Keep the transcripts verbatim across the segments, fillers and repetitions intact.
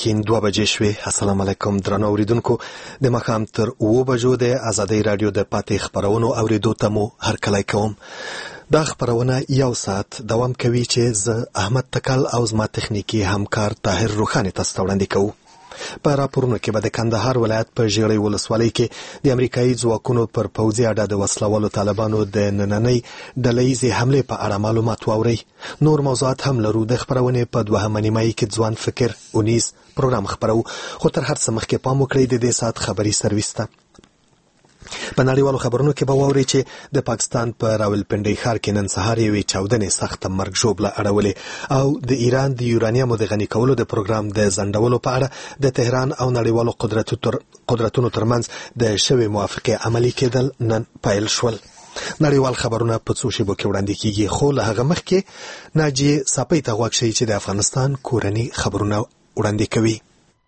ماسپښین دوه بجې شوې. السلام علیکم درنو اوریدونکو. د ماښام تر اوه بجو د ازادۍ رادیو د پاتې خبرونو اوریدو ته مو هرکلی کوم. دا خبرونه یو ساعت دوام کوي چې زه احمد تکل او زما تخنیکی همکار طاهر روخانی تاسو ته وړاندې کوو. په راپورونو کې به د کندهار ولایت په ژیړۍ ولسوالۍ کې د امریکایي ځواکونو پر پوځي اډه د وسلوالو طالبانو د نننۍ ډلهییزې حملې په اړه معلومات واورئ. نور موضوعات هم لرو. د خبرونې په دوهمه نیمایي کې ځوان فکر اونیز پروګرام خبرو. خو تر هر څه مخکې پام وکړئ د دې ساعت خبري سرویس ته. په نړیوالو خبرونو کې به واورئ چې د پاکستان په راولپنډۍ ښار کې نن سهار یوې چاودنې سخته مرګ ژوبله اړولې او د ایران د یورانیمو د غني کولو د پروګرام د ځنډولو په اړه د تهران او نړیوالو قدرتونو ترمنځ د شوې موافقې عملي کېدل نن پیل شول. نړیوال خبرونه په څو شیبو کې وړاندې کیږي، خو له هغه مخکې ناجیې ساپۍ ته غوږ شئ چې د افغانستان کورني خبرونه وړاندې کوي.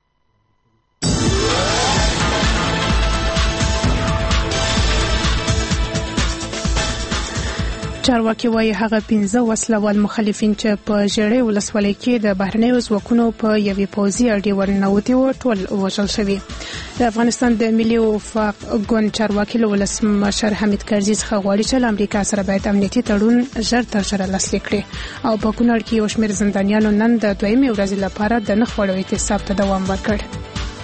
چارواکي وايي هغه پنځه وسلوال مخالفین چې په ژیړۍ ولسوالۍ کې د بهرنیو ځواکونو په یوې پوځي اډې ورننوتي وو ټول وژل شوي. د افغانستان د ملي وفاق ګوند چارواکي له ولسمشر حمید کرزي څخه غواړي چې له امریکا سره باید امنیتي تړون ژر تر ژره لاسلیک کړي او په کونړ کې یو شمېر زندانیانو نن د دویمې ورځې لپاره د نه خوړو اعتصاب ته دوام ورکړ.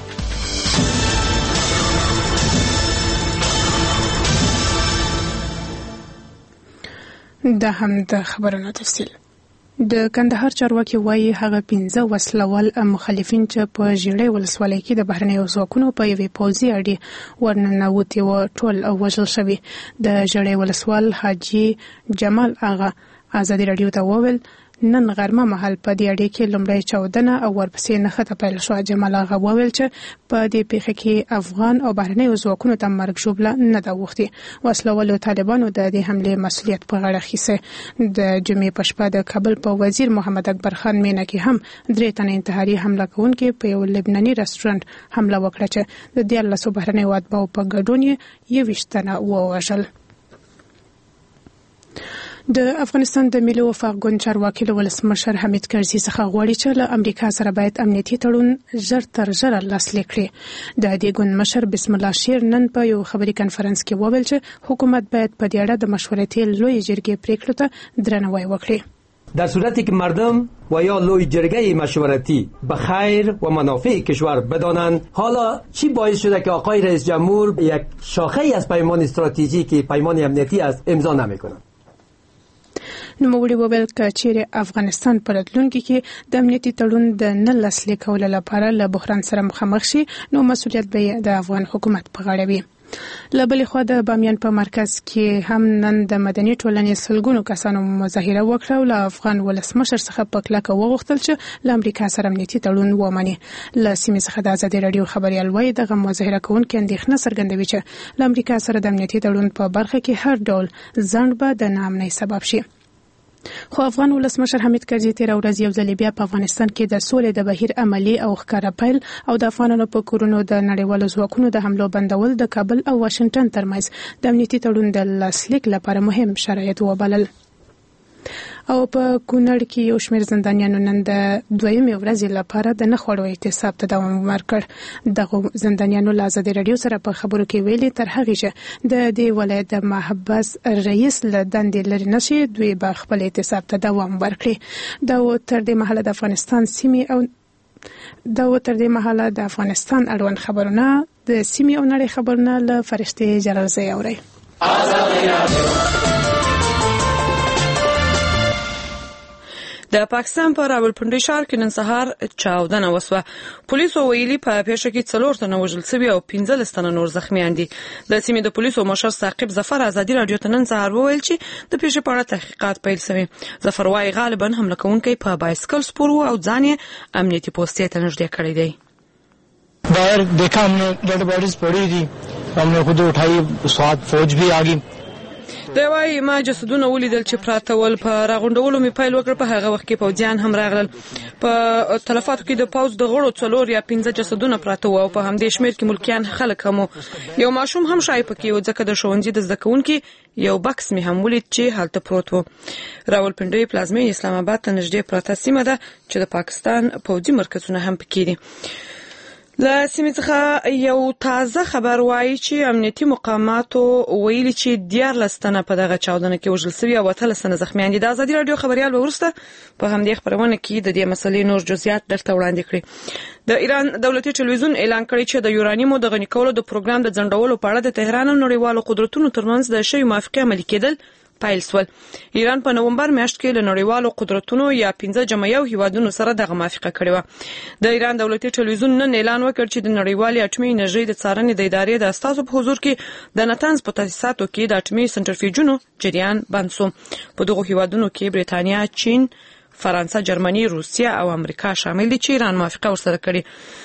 دا هم د خبرونو تفصیل. د کندهار چارواکي وايي هغه پنځه وسلوال مخالفین چې په ژیړۍ ولسوالۍ کې د بهرنیو ځواکونو په یوې پوځي اډې ورننوتي وو ټول وژل شوي. د ژیړۍ ولسوال حاجي جمال آغا ازادي رادیو ته وویل نن غرمه مهال په دې اډې کې لومړی چاودنه او ورپسې نښته پیل شوه. جمال آغا وویل چې په دې پیښه کې افغان او بهرنیو ځواکونو ته مرګ ژوبله نه ده اوښتې. وسلوالو طالبانو د دې حملې مسؤلیت په غاړه اخیستی. د جمعې په شپه د کابل په وزیر محمد اکبر خان مینه کې هم درې تنه انتحاري حمله کوونکي په یو لبناني رستورانت حمله وکړه چې د دیارلسو بهرنیو اتباعو په ګډون یې یوویشت تنه ووژل. د افغانستان د ملي وفاق ګوند چارواکي له ولسمشر حمید کرزي څخه غواړي چې له امریکا سره باید امنیتي تړون ژر تر ژره لاسلیک کړي. د دې ګوند مشر بسم الله شیر نن په یو خبري کنفرانس کې وویل چې حکومت باید په دې اړه د مشورتي لوی جرګې پریکړو ته درناوی وکړي. در صورتی که مردم و یا لوی جرگه مشورتی به خیر و منافع کشور بدانند حالا چی باعث شده که آقای رئیس جمهور یک شاخه‌ای از پیمان استراتژیکی پیمان امنیتی است امضا نمی‌کنند؟ نوموړي وویل که چیرې افغانستان په راتلونکي کې د امنیتي تړون د نه لاسلیک کولو لپاره له بحران سره مخامخ شي نو مسؤلیت به د افغان حکومت په غاړه وي. له بلې خوا د بامیان په مرکز کې هم نن د مدني ټولنې سلګونو کسانو مظاهره وکړه او له افغان ولسمشر څخه په کلکه وغوښتل چې له امریکا سره امنیتي تړون ومني. له سیمې څخه د ازادي رادیو خبریال وايي دغه مظاهره کوونکي اندېښنه څرګندوي چې له امریکا سره د امنیتي تړون په برخه کې هر ډول ځنډ به د ناامنۍ سبب شي. خو افغان ولسمشر حمید کرزي تیر ورځ یو ځل بیا په افغانستان کې د سولې د بهیر عملی او ښکارا پیل او د افغانانو په کورونو د نړیوالو ځواکونو د حملو بندول د کابل او واشنگټن ترمنځ د امنیتي تړون د لاسلیک لپاره مهم شرایط وبلل. او په کونړ کې یو شمېر زندانیانو نن د دویمې ورځې لپاره د نه خوړو اعتصاب ته دوام ورکړ. دغه زندانیانو له ازادي رادیو سره په خبرو کې ویلي تر هغې چې د دې ولایت د محبس رئیس له دندې لرې نشي دوی به خپل اعتصاب ته دوام ورکړي. دا تر دې مهاله د افغانستان سیمې او دا تر دې مهاله د افغانستان اړوند خبرونه د سیمې او نړۍ خبرونه له فرښتې جلالزۍ اوري. د پاکستان په راولپنډۍ ښار کې نن سهار چاودنه وسوه. پولیسو ویلي په پیښه کې څلور تنه وژل شوي او پنځلس تنه نور زخمیان دي. د سیمې د پولیسو مشر ثاقب ظفر ازادي رادیو ته نن سهار وویل چې د پیښې په اړه تحقیقات پیل شوي. ظفر وايي غالبا حمله کوونکی په بایسکل سپور و او ځان یې امنیتي پوستې ته نږدې کړی دی. बाहर देखा हमने डेड बॉडीज पड़ी थी, हमने खुद उठाई, साथ फौज भी आ गई. دا وايي ما جسدونه ولیدل چې پراته ول، په راغونډولو می پیل وکړ. په هغه وخت کې پوځیان هم راغلل. په تلفاتو کې د پوز د غړو څلور یا پنځه جسدونه پراته و او په همدې شمیر کې ملکیان خلک هم یو ماشوم هم شای پکې و، ځکه د ښوونځي د زده کوونکي یو بکس می هم ولید چې هلته پروت و. راولپنډي پلازمینه اسلام آباد ته نږدې پراته سیمه ده چې د پاکستان پوځي مرکزونه هم پکې دي. له سیمې څخه یو تازه خبر وایي چې امنیتي مقاماتو ویلي چې دیارلس تنه په دغه چاودنه کې وژل شوي او اتلس تنه زخمیان دي. د ازادي راډیو خبريال به وروسته په همدې خبرونه کې د دې مسلې نور جزئیات درته وړاندې کړي. د ایران دولتي ټلویزیون اعلان کړی چې د یورانیمو د غني کولو د پروګرام د ځنډولو په اړه د تهران او نړیوالو قدرتونو ترمنځ د شوی موافقه عملي کېدل پایل سول. ایران په نومبر میاشت کې له نړیوالو قدرتونو یا پنځه جمعیو هیوادونو سره دغه موافقه کړې و. د ایران دولتي ټلویزیون نن اعلان وکړ چې د نړیوالې اټومي انرژي د څارنې د ادارې د استازو په حضور کې د نتنز په تاسیساتو کې د اټومي سنټریفیوژونو جریان بند شو. په دغه هیوادونو کې برېټانیا، چین، فرانسه، جرمني، روسیه او امریکا شامل دي چې ایران موافقه ورسره کړې.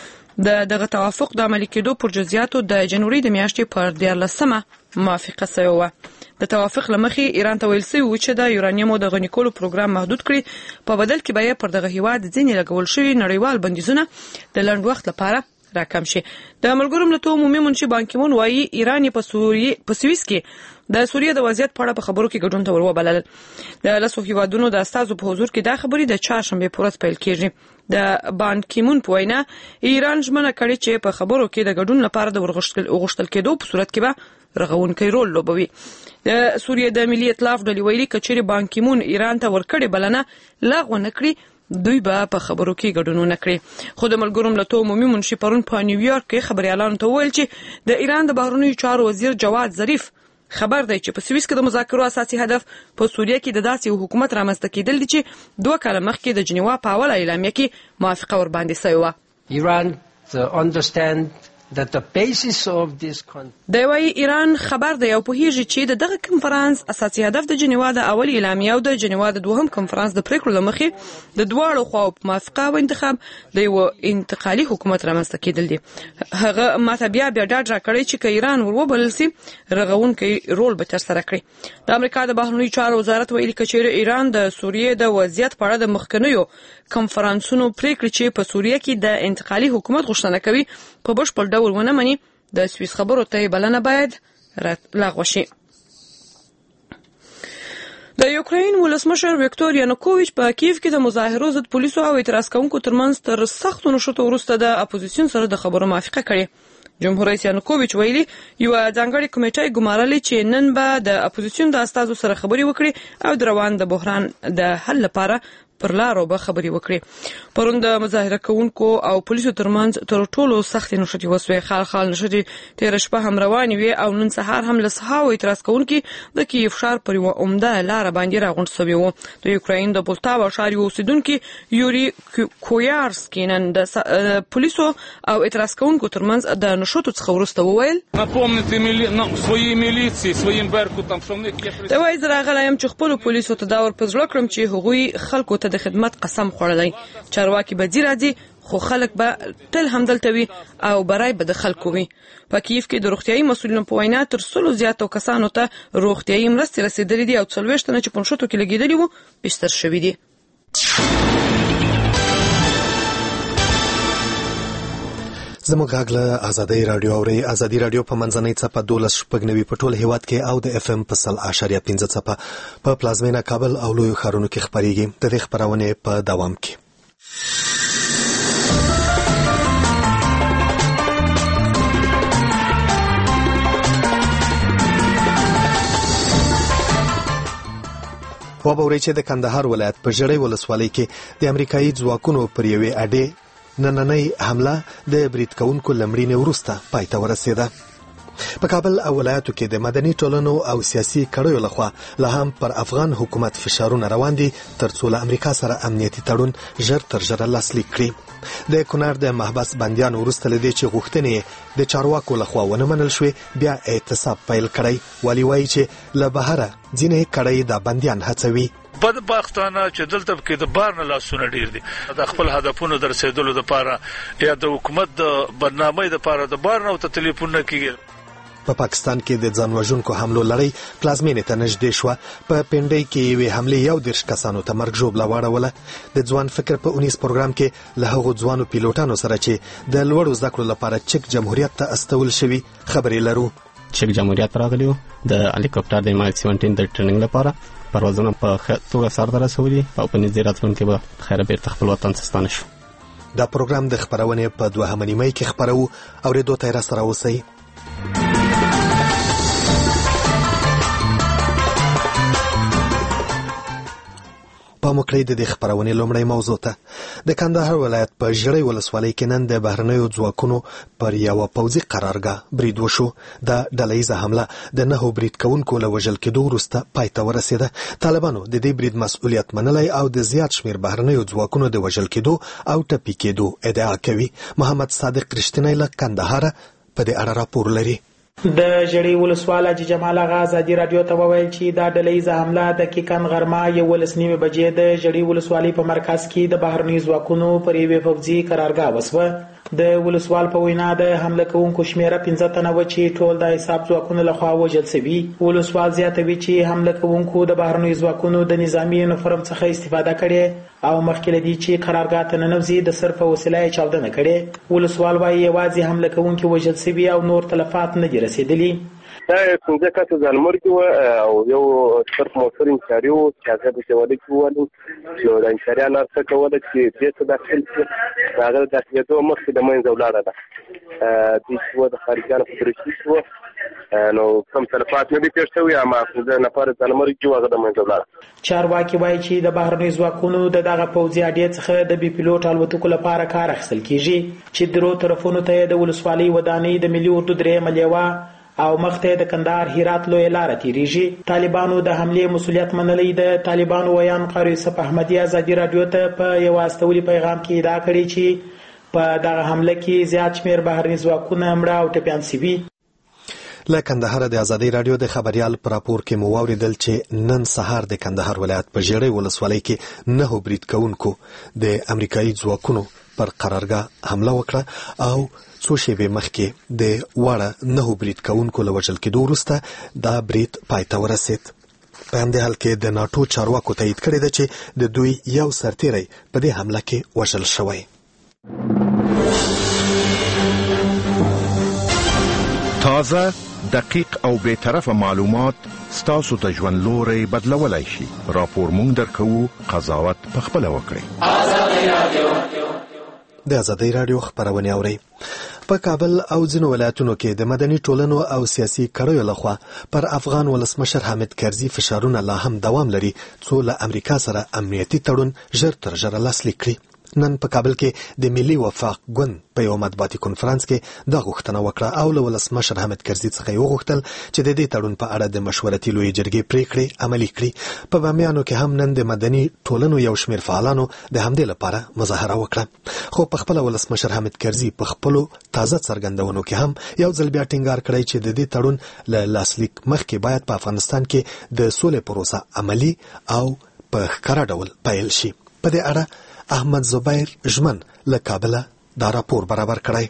د دغه توافق د عملي کېدو پر جزئیاتو د جنوري د میاشتې پر دیارلسمه موافقه شوې و. د توافق لمخې ایران ته ویل شوی و چې د یورانیمو د غني کولو پروګرام محدود کړي، په بدل کې به پر دغه هیواد ځینې لګول شوی نړیوال بندیزونه د لنډ وخت لپاره راکم شي. د ملګرو ملتونو عمومي منشي بان کی مون وایي ایران په سوریه په سویس کې د سوریه د وضعیت په اړه په خبرو کې ګډون ته وروبلل. د لاسو هیوادونو د استازو په حضور کې دا خبرې د چهارشنبه په ورځ پیل کیږي. د بان کی مون په وینا ایران ژمنه کړې چې په خبرو کې د ګډون لپاره د ورغښتل کېدو په صورت کې به رغونکي رول لوبوي. د سوریه د ملي ائتلاف د ویلي کچېری بان کی مون ایران ته ورکړې بلنه لغوه نکړي، دوی به په خبرو کې ګډون نکړي. خو د ملګرو ملتونو عمومي منشي پرون په نیویارک کې خبريالانو ته ویل چې د ایران د بهرنیو چارو وزیر جواد ظریف خبر دی چې په سویس کې د مذاکرو اساسي هدف په سوریه کې د داسې حکومت رامنځته کېدل دي چې دوه کاله مخکې د جنیوا په اوله اعلامیه کې موافقه ور باندې شوې و. ایران understand that the basis of this د وی ایران خبر دی او په هیڅ چې د دغه کنفرانس اساسي هدف د جنیوا د اول اعلامیه او د جنیوا د دوهم کنفرانس د پریکړو لمخې د دواړو خواو په موافقه او انتخاب د یو انتقالي حکومت رامنځته کېدل دي. هغه ماته بیا بیا ډاډ راکړی چې ایران وروبلل سي رغونکي رول به تر سره کړي. د امریکا د بهرنیو چارو وزارت ویلي چې ایران د سوریه د وضعیت په اړه د مخکنیو کنفرانسونو پریکړې چې په سوریه کې د انتقالي حکومت غوښتنه کوي په بشپړ ډول ونه مني. د سویس خبرو ته بلنه باید لغوه شي. د یوکرين ولسمشر ویکتور یانوکوویچ په کیف کې د مظاهرو ضد پولیسو او اعتراض کوونکو ترمنځ تر سختو نشټو وروسته د اپوزیسیون سره د خبرو موافقه کړې. جمهور رئیس یانوکوویچ ویلي یو ځانګړی کمیټه ګمارلې چې نن به د اپوزیسیون د استازو سره خبرې وکړي او د روان د بحران د حل لپاره پر لارو به خبرې وکړي. پرون د مظاهره کوونکو او پولیسو ترمنځ تر ټولو سخت نشټې وسوې. خال خال نشټې تیر شپه هم روانې وي او نن سهار هم له سهاو اعتراض کوونکي د کیف ښار پر یو عمده لار باندې راغونډ شوي وو. د یوکرين د پولتاوا ښار یو اوسیدونکي یوري کویارسکی نن د پولیسو او اعتراض کوونکو ترمنځ د نشټو څخه وروسته وویل دا وایي زه راغلی یم چې خپلو پولیسو ته دا ور په زړه کړم چې هغوی خلکو ته د خدمت قسم خوړلی. چارواکي به ځي راځي خو خلک به تل همدلته وي او برای به د خلکو وي. په کیف کې د روغتیايي مسؤلینو په وینا تر سلو زیاتو کسانو ته روغتیايي مرستې رسیدلې دي او څلوېښت تنه چې په نښتو کې لګېدلي وو بستر شوي دي. زموږ غږ له ازادي رادیو اوري. ازادي رادیو په منځنۍ څپه دولس شپږ نوي په ټول هیواد کې او د اف ام په سل اشاریه پنځه څپه په پلازمینه کابل او لویو ښارونو کې خپرېږي. د دې خپرونې په دوام کې وبوري چې د کندهار ولایت په ژړۍ ولسوالۍ کې د امریکایي ځواکونو پر یوې اډې نننۍ حمله د برید کوونکو لمړینې وروسته پای ته ورسېده. په کابل او ولایتو کې د مدني ټولنو او سیاسي کړیو لخوا لا هم پر افغان حکومت فشارونه روان دي ترڅو له امریکا سره امنیتي تړون ژر تر ژره لاسلیک کړي. د کونړ د محبس بندیانو وروسته له دې چې غوښتنې د چارواکو لخوا ونه منل شوې بیا اعتصاب پیل کړی. والي وایي چې له بهره ځینې کړۍ د بندیان هڅوي. بدبختانه چې دلته کې د بار نه لاسونه ډیر دي د خپل هدفونو در رسیدلو لپاره یا د حکومت د برنامه لپاره د بار نه ته ټلیفون نه کیږي. په پاکستان کې د ځان وژونکو حملو لړۍ پلازمینې ته نږدې شوه. په پنډۍ کې یوې حملې یو دېرش کسانو ته مرګ ژوبله واړوله. د ځوان فکر په اونیز پروګرام کې له هغو ځوانو پیلوټانو سره چې د لوړو زده کړو لپاره چک جمهوریت ته استول شوي خبرې لرو. چک جمهوریت راغلی و د هلیکاپټر د مایک سیونټین د ټریننګ لپاره پروازونه په ښه توګه سرته رسولي او په نږدې راتلونکي به خیره بیرته خپل وطن ته ستانه شو. دا پروګرام د خپرونې په دوهمه نیمۍ کې خپروو. اورېدو ته یې راسره اوسئ. پام وکړئ د دې خپرونې لومړۍ موضوع ته. د کندهار ولایت په ژړۍ ولسوالۍ کې نن د بهرنیو ځواکونو پر یوه پوځي قرارګاه برید وشو. دا ډله ییزه حمله د نهو برید کوونکو له وژل کېدو وروسته پای ته ورسېده. طالبانو د دې برید مسؤلیت منلی او د زیات شمېر بهرنیو ځواکونو د وژل کېدو او ټپي کېدو ادعا کوي. محمد صادق رښتینی له کندهاره په دې اړه راپور لري. د ژړۍ ولسوال حاجي جمال اغا ازادي رادیو ته وویل چې دا ډله ییزه حمله دقیقاً غرمه یولس نیمې بجې د ژړۍ ولسوالۍ په مرکز کې د بهرنیو ځواکونو پر یوې پوځي قرارګاه وسوه. د ولسوال په وینا د حمله کوونکو شمیره پنځه تنه و چې ټول د حساب ځواکونو لخوا وژل شوي. ولسوال زیاتوي چې حمله کوونکو د بهرنیو ځواکونو د نظامي یونیفورم څخه استفاده کړې او مخکې له دې چې قرارګاه ته ننوځي د صرف وسیله یې چاودنه کړې. ولسوال وایي یوازې حمله کوونکي وژل شوي او نور تلفات نه دي رسېدلي. دا څنګه کته ځانمرګي و او یو صرف موټر انچاري و چې هغه د شواله کې ولو نو د انچاري نارسه کوله چې دې څه داخل شي هغه د داخليتو مخکې د مینځ ولاړه ده د څه د خارجانو په درشي شو نو کوم تلفات نه دي تیر شوی اما د نفر ځانمرګي و هغه د مینځ ولاړه. چارواکي وایي چې د بهرنیو ځواکونو د دغه پوځي اډې څخه د بي پیلوټ الوتکو لپاره کار اخیستل کیږي چې درو طرفونو ته د ولسوالۍ ودانۍ د ملي اردو درېیمه لیوه او مخته د کندهار هرات لوی لار تیریږي. طالبانو د حمله مسؤلیت منلې. د طالبانو ویان قاری یوسف احمدی ازادي رادیو ته په یو استولي پیغام کې ادعا کړې چې په دغه حمله کې زیات شمېر بهرني ځواکونه مړه او ټپیان شوي. له کندهار د ازادي رادیو د خبريال پر راپور کې مو واوریدل چې نن سهار د کندهار ولایت په ژړۍ ولسوالۍ کې نهو برید کوونکو د امریکایي ځواکونو پر قرارګاه حمله وکړه او څو شېبې مخکې د واړه نهو برید کوونکو له وژل کېدو وروسته دا برید پای ته ورسېد. په همدې حال کې د ناټو چارواکو تایید کړې ده چې د دوی یو سرتیری په دې حمله کې وژل شوی. تازه، دقیق او بی‌طرفه معلومات ستاسو د ژوند لوري بدلولای شي. راپور مونږ درکوو، قضاوت په خپل وکړئ. ازادي رادیو د ازادي رادیو خبرونه اوري. په کابل او ځینو ولایتونو کې د مدني ټولنو او سیاسي کړیو لخوا پر افغان ولسمشر حامد کرزي فشارونه لا هم دوام لري څو له امریکا سره امنیتي تړون ژر تر ژره لاسلیک کړي. نن په کابل کې د ملي وفاق ګوند په یو مطبوعاتي کنفرانس کې دا غوښتنه وکړه او له ولسمشر حامد کرزي څخه یې وغوښتل چې د دې تړون په اړه د مشورتي لویې جرګې پریکړې عملي کړي. په بامیانو کې هم نن د مدني ټولنو یو شمېر فعالانو د همدې لپاره مظاهره وکړه. خو په خپل ولسمشر حامد کرزي په خپلو تازه څرګندونو کې هم یو ځل بیا ټینګار کړی چې د دې تړون له لاسلیک مخکې باید په افغانستان کې د سولې پروسه عملي او په ښکاره ډول پیل شي. په دې اړه احمد زبیر ژمن له کابله دا راپور برابر کړی.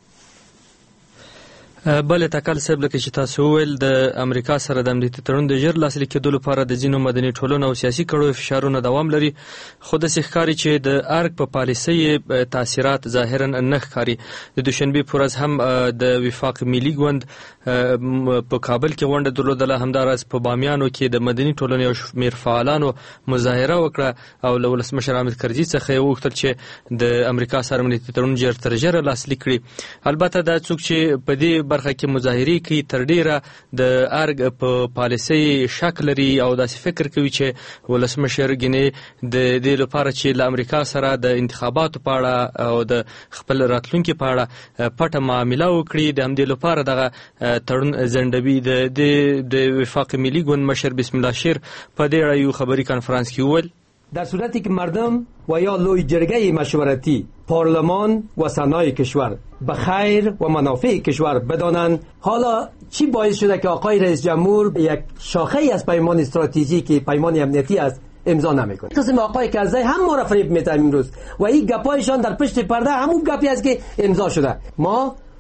بل تکل صاحب لکه چې تاسو وویل د امریکا سره د امنیتي تړون د ژر لاسلیک کېدو لپاره د ځینو مدني ټولنو او سیاسي کړیو فشارونه دوام لري. خو داسې ښکاري چې د ارګ په پالیسۍ تاثیرات ظاهرا نه ښکاري. د دوشنبې په ورځ هم د وفاق ملي ګوند په کابل کې غونډه درلودله. همداراز په بامیانو کې د مدني ټولنې او شمېر فعالانو مظاهره وکړه او له ولسمشر حامد کرزي څخه یې وغوښتل چې د امریکا سره امنیتي تړون ژر تر ژره لاسلیک کړي. البته دا څوک چې په دې برخه کې مظاهرې کوي تر ډیره د ارګ په پالیسۍ شک لري او داسې فکر کوي چې ولسمشر ګینې د دې لپاره چې له امریکا سره د انتخاباتو په اړه او د خپل راتلونکي په اړه پټه معامله وکړي د همدې لپاره دغه تړون ځنډوي. د د وفاق ملي ګوند مشر بسم الله شیر په دې اړه یو خبري کنفرانس کې وویل در صورتی که مردم و یا لوی جرگه مشورتی پارلمان و سنای کشور به خیر و منافع کشور بدانند حالا چی باعث شده که آقای رئیس جمهور یک شاخه‌ای از پیمان استراتژیکی پیمان امنیتی است امضا نمیکنه. قسم آقای کرزی هم ما را فریب میدن امروز و این گپایشان در پشت پرده همون گپی است که امضا شده. ما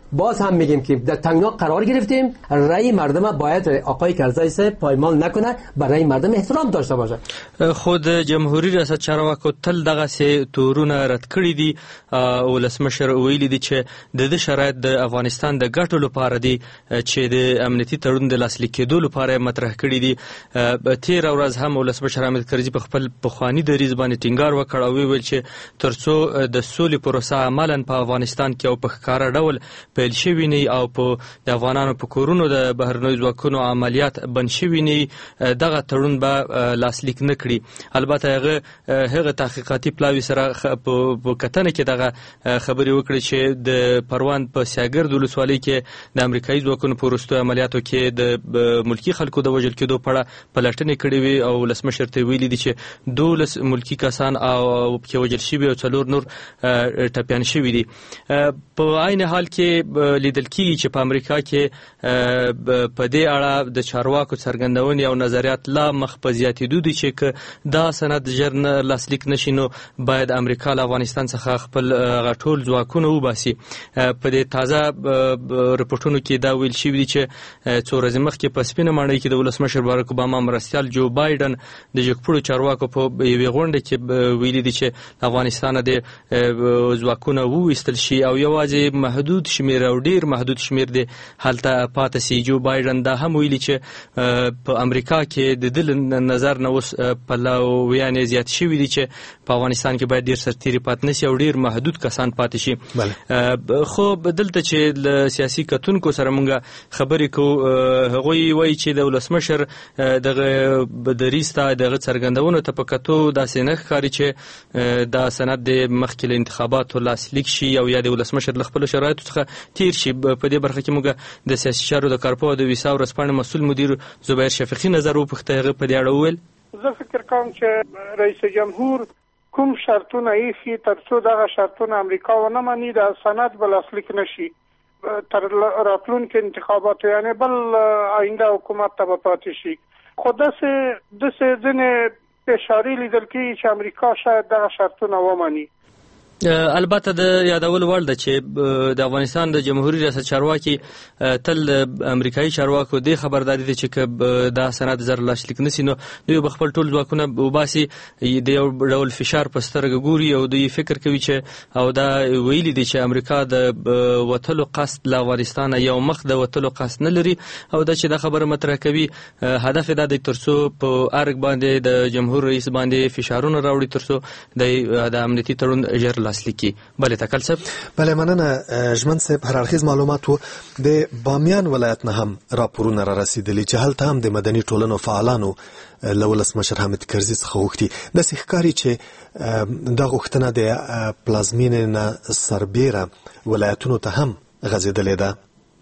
باز هم میگیم که در تنگنا قرار گرفتیم، رأی مردم باید آقای کرزی صاحب پایمال نکنه، برای مردم احترام داشته باشه. خود جمهوریت ریاست چارواکو تل دغه سي تورونه رد کړی دي او ولسمشر ویلي دي چې د دې شرایط د افغانستان د ګټو لپاره دي چې د امنیتي تړون د لاسلیک کېدو لپاره مطرح کړی دي. تیر ورځ هم ولسمشر حامد کرزي په خپل پخوانی دریځ باندې ټینګار وکړ او ویل چې ترڅو د سولې پروسه عملاً په افغانستان کې او په ښکاره ډول پیل شوی نه او په د افغانانو په کورونو د بهرنیو ځواکونو عملیات بند شوی نه، دغه تړون به لاسلیک نه کړي. البته هغه هغه تحقیقاتي پلاوی سره په کتنه کې دغه خبرې وکړي چې د پروان په سیاګرد ولسوالۍ کې د امریکایي ځواکونو په وروستیو عملیاتو کې د ملکی خلکو د وژل کېدو په اړه پلټنې کړې وي او ولسمشر ته ویلي دي چې دولس ملکی کسان او پکې وژل شوي او څلور نور ټپیان شوي دي. په عین حال کې لیدل کېږي چې په امریکا کې په دې اړه د چارواکو څرګندونې او نظریات لا مخ په زیاتېدو دي چې دا سند ژر نه لاسلیک نشي نو باید امریکا له افغانستان څخه خپل غټول ځواکونه وباسي. په دې تازه رپورټونو کې دا ویل شوي دي چې څو ورځې مخکې په سپینه ماڼۍ کې د ولسمشر بارک اوباما مرستیال جو بایدن د جګپړو چارواکو په یوې غونډه کې ویلي دي چې افغانستان د ځواکونه وویستل شي او یوازې محدود شمیر او ډیر محدود شمیر دی هلته پاتې سي. جو بایدن دا هم ویلي چې په امریکا کې د دل نظر نه اوس پلاویان زیات شوي دي چې په افغانستان کې باید ډیر سرتیري پاتې نشي او ډیر محدود کسان پاتې شي. خو دلته چې له سیاسي کتونکو سره مونږ خبرې کوو، هغوی وایي چې د ولسمشر دغه دریسته دغه څرګندونو ته په کتو داسې نه ښکاري چې دا سند د مخکې له انتخاباتو لاسلیک شي او یا د ولسمشر له خپلو شرایطو څخه تیر شي. په دې برخه کې مونږ د سیاسي چارو د کارپوه د ویسا ورځپاڼې مسؤل مدیر زبیر شفیقي نظر وپوښته. هغه په دې اړه وویل زه فکر کوم چې رئیس جمهور کوم شرطونه ایښي ترڅو دغه شرطونه امریکا ونه مني د سند به لاسلیک نشي تر راتلونکي انتخاباتو، یعنی بل آینده حکومت ته به پاتې شي. خو داسې داسې ځینې اشارې لیدل کېږي چې امریکا شاید دغه شرطونه ومني. البته د یادول وړ ده چې د افغانستان د جمهوریت ریاست چارواکي تل امریکایي چارواکو د خبرداري دي چې دا سند زر لاسلیک نشي نو دوی خپل ټول ځواکونه وباسي، د یو ډول فشار په سترګه ګوري او دوی فکر کوي چې او دا ویلي دي چې امریکا د وټلو قصد له افغانستان یو مخ د وټلو قصد نه لري او دا چې دا خبره مطرح کوي هدف دا د ترڅو په ارګ باندې د جمهور رئیس باندې فشارونه راوړي ترڅو د امنیتي تړون ژر لاسلیکي. بله تکل صاحب. بله مننه ژمن صاحب. هر اړخیز معلومات وو. د بامیان ولایت نه هم راپورونه را رسیدلي چې هلته هم د مدني ټولنو فعالانو له ولسمشر حامد کرزي څخه غوښتي. داسې ښکاري چې دا غوښتنه د پلازمینې نه سربیره ولایتونو ته هم غځېدلې ده.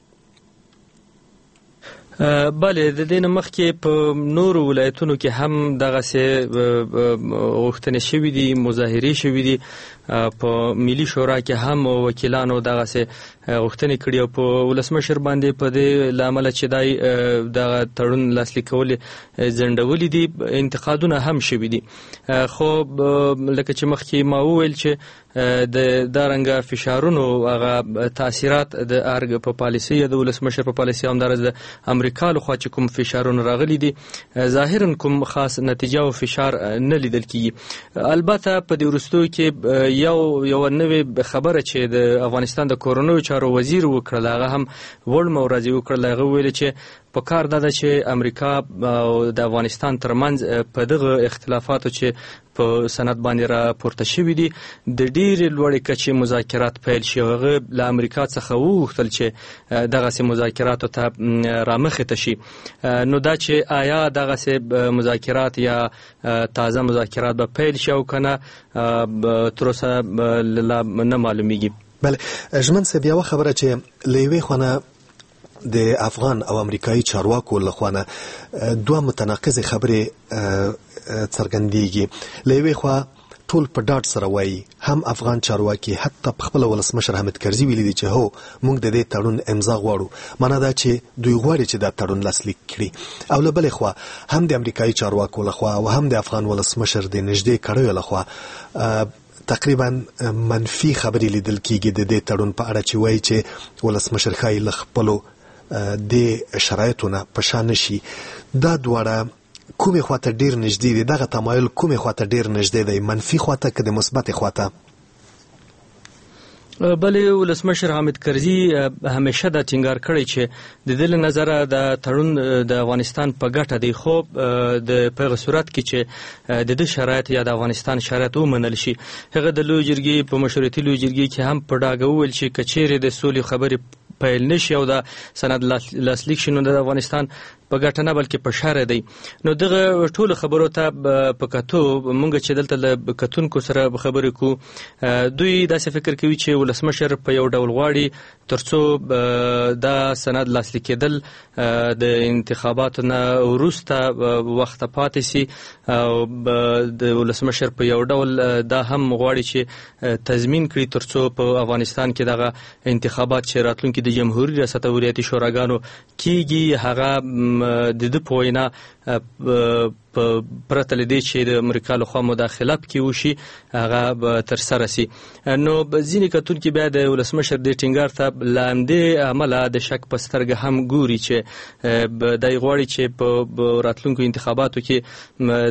بله د دې نه مخکې په نورو ولایتونو کې هم دغسې غوښتنې شوي دي، مظاهرې شوي دي. په ملي شورا کې هم وکیلانو دغسې غوښتنې کړي او په ولسمشر باندې په دې له امله چې دای دغه تړون لاسلیک کول ځنډولي دي انتقادونه هم شوي دي. خو لکه چې مخکې ما وویل چې د دارنګه فشارونو هغه تاثیرات د ارګ په پالیسي د ولسمشر په پالیسي همدارس د امریکا لخوا چې کوم فشارونه راغلي دي ظاهرا کوم خاص نتیجه او فشار نه لیدل کیږي. البته په دې وروستیو کې یو یو نوې خبره چې د افغانستان د کورونو چارو وزیر وکړل هغه هم وړ مورازي وکړل. هغه ویل چې په کار ده چې امریکا او د افغانستان ترمنځ په دغه اختلافاتو چې په سند باندې را پورته شوي دي د ډېرې لوړې کچې مذاکرات پیل شي. هغه له امریکا څخه وغوښتل چې دغسې مذاکراتو ته رامخې ته شي. نو دا چې آیا دغسې مذاکرات یا تازه مذاکرات به پیل شي او که نه تر اوسه نه معلومیږي. بله ژمن صاحب یوه خبره چې له یوې خوا د افغان او امریکایي چارواکو لخوا نه دوه متناقضې خبرې څرګندېږي. له یوې خوا ټول په ډاډ سره وایي، هم افغان چارواکي حتی په خپله ولسمشر حامد کرزي ویلي دي چې هو موږ د دې تړون امضا غواړو، معنا دا چې دوی غواړي چې دا تړون لاسلیک کړي. او له بلې خوا هم د امریکایي چارواکو لخوا او هم د افغان ولسمشر د نږدې کړیو لخوا تقریبا منفي خبرې لیدل کیږي د دې تړون په اړه چې وایي چې ولسمشر ښایي له خپلو د شرایطو نه په شا نشي. دا دواړه کومې خواته ډیر نږدې دي؟ دغه تمایل کومې خواته ډیر نږدې دی؟ منفي خواته که د مثبت خواته؟ بلې ولسمشر حامد کرزي همیشه دا ټینګار کړی چې د دې له نظره د تړون د افغانستان په ګټه دی، خو د په هغه صورت کې چې د دې شرایط یا د افغانستان شرایط ومنل شي. هغه د لوی جرګې په مشورتي لوی جرګې کې هم په ډاګه وویل چې که چیرې د سولې خبرې پیل نشي او د سند لاسلیک شي نو د افغانستان په ګټه نه بلکې په شر دی. نو دغه ټولو خبرو ته په کتو مونږ چې دلته له کتونکو سره خبرې کوو، دوی داسې فکر کوي چې ولسمشر په یو ډول غواړي ترڅو دا سند لاسلیک کېدل د انتخاباتو نه وروسته وخت پاتې سي، او د ولسمشر په یو ډول دا هم غواړي چې تضمین کړي ترڅو په افغانستان کې دغه انتخابات چې راتلونکي د جمهوریت ریاست او ریاستي شوراګانو کیږي هغه د د پوینا پرته لدې چې د امریکا لخوا مداخله پکې وشي هغه تر سره سي. نو ځینې کتونکي بیا د ولسمشر د ټینګار ته له همدې امله د شک په سترګه هم ګوري چې دی غواړي چې په راتلونکو انتخاباتو کې